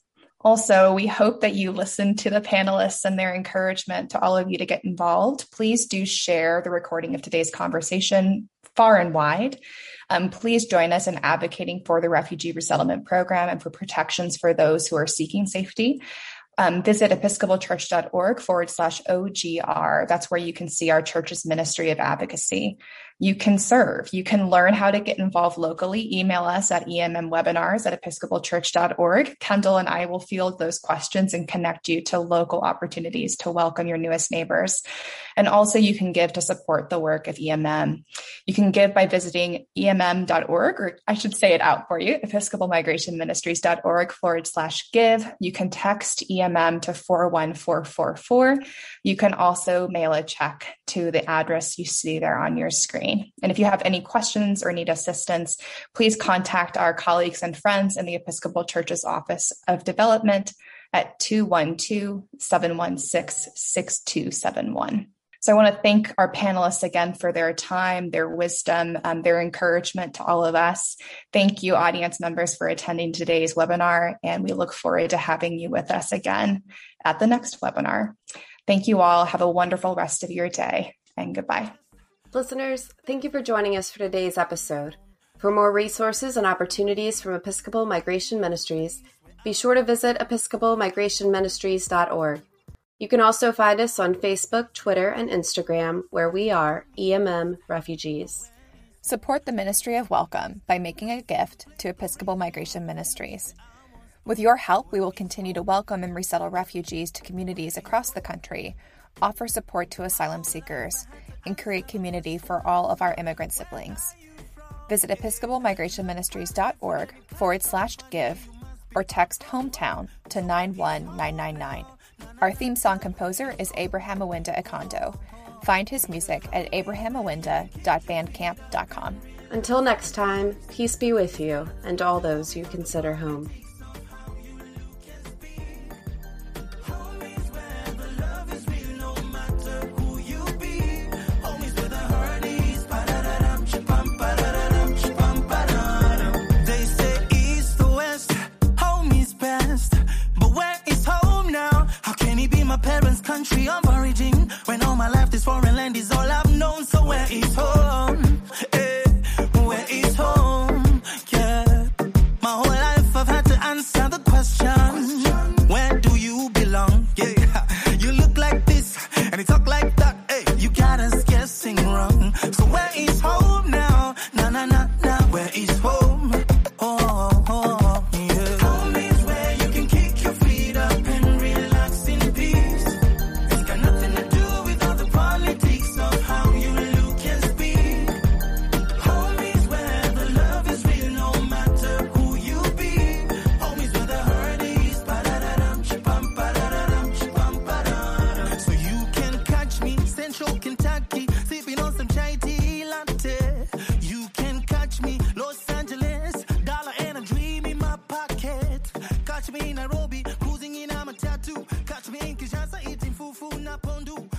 Also, we hope that you listen to the panelists and their encouragement to all of you to get involved. Please do share the recording of today's conversation far and wide. Um, please join us in advocating for the Refugee Resettlement Program and for protections for those who are seeking safety. Um, visit episcopalchurch.org forward slash OGR. That's where you can see our church's ministry of advocacy. You can serve. You can learn how to get involved locally. Email us at emmwebinars at episcopalchurch dot org. Kendall and I will field those questions and connect you to local opportunities to welcome your newest neighbors. And also you can give to support the work of E M M. You can give by visiting E M M dot org, or I should say it out for you, episcopalmigrationministries.org forward slash give. You can text E M M to four one four four four. You can also mail a check to the address you see there on your screen. And if you have any questions or need assistance, please contact our colleagues and friends in the Episcopal Church's Office of Development at two one two, seven one six, six two seven one. So I want to thank our panelists again for their time, their wisdom, um, their encouragement to all of us. Thank you, audience members, for attending today's webinar, and we look forward to having you with us again at the next webinar. Thank you all. Have a wonderful rest of your day, and goodbye. Listeners, thank you for joining us for today's episode. For more resources and opportunities from Episcopal Migration Ministries, be sure to visit episcopal migration ministries dot org. You can also find us on Facebook, Twitter, and Instagram, where we are E M M Refugees. Support the Ministry of Welcome by making a gift to Episcopal Migration Ministries. With your help, we will continue to welcome and resettle refugees to communities across the country, offer support to asylum seekers, and create community for all of our immigrant siblings. Visit episcopalmigrationministries.org forward slash give or text hometown to nine one nine nine nine. Our theme song composer is Abraham Awinda Akondo. Find his music at abraham awinda dot bandcamp dot com. Until next time, peace be with you and all those you consider home. Country of origin, when all my life this foreign land is all I've known. So where is home? Eh, where is home? Yeah, my whole life I've had to answer the question, where do you belong? Yeah, you look like this and you talk like that. Hey, you got us guessing wrong. So where is home now? Na na na na. Where is home? Oh, oh, oh yeah. Home is where you can kick your feet up and relax in peace. Kentucky, sipping on some chai tea latte. You can catch me Los Angeles, dollar and a dream in my pocket. Catch me in Nairobi, cruising in a tattoo. Catch me in Kinshasa, eating fufu na pondu.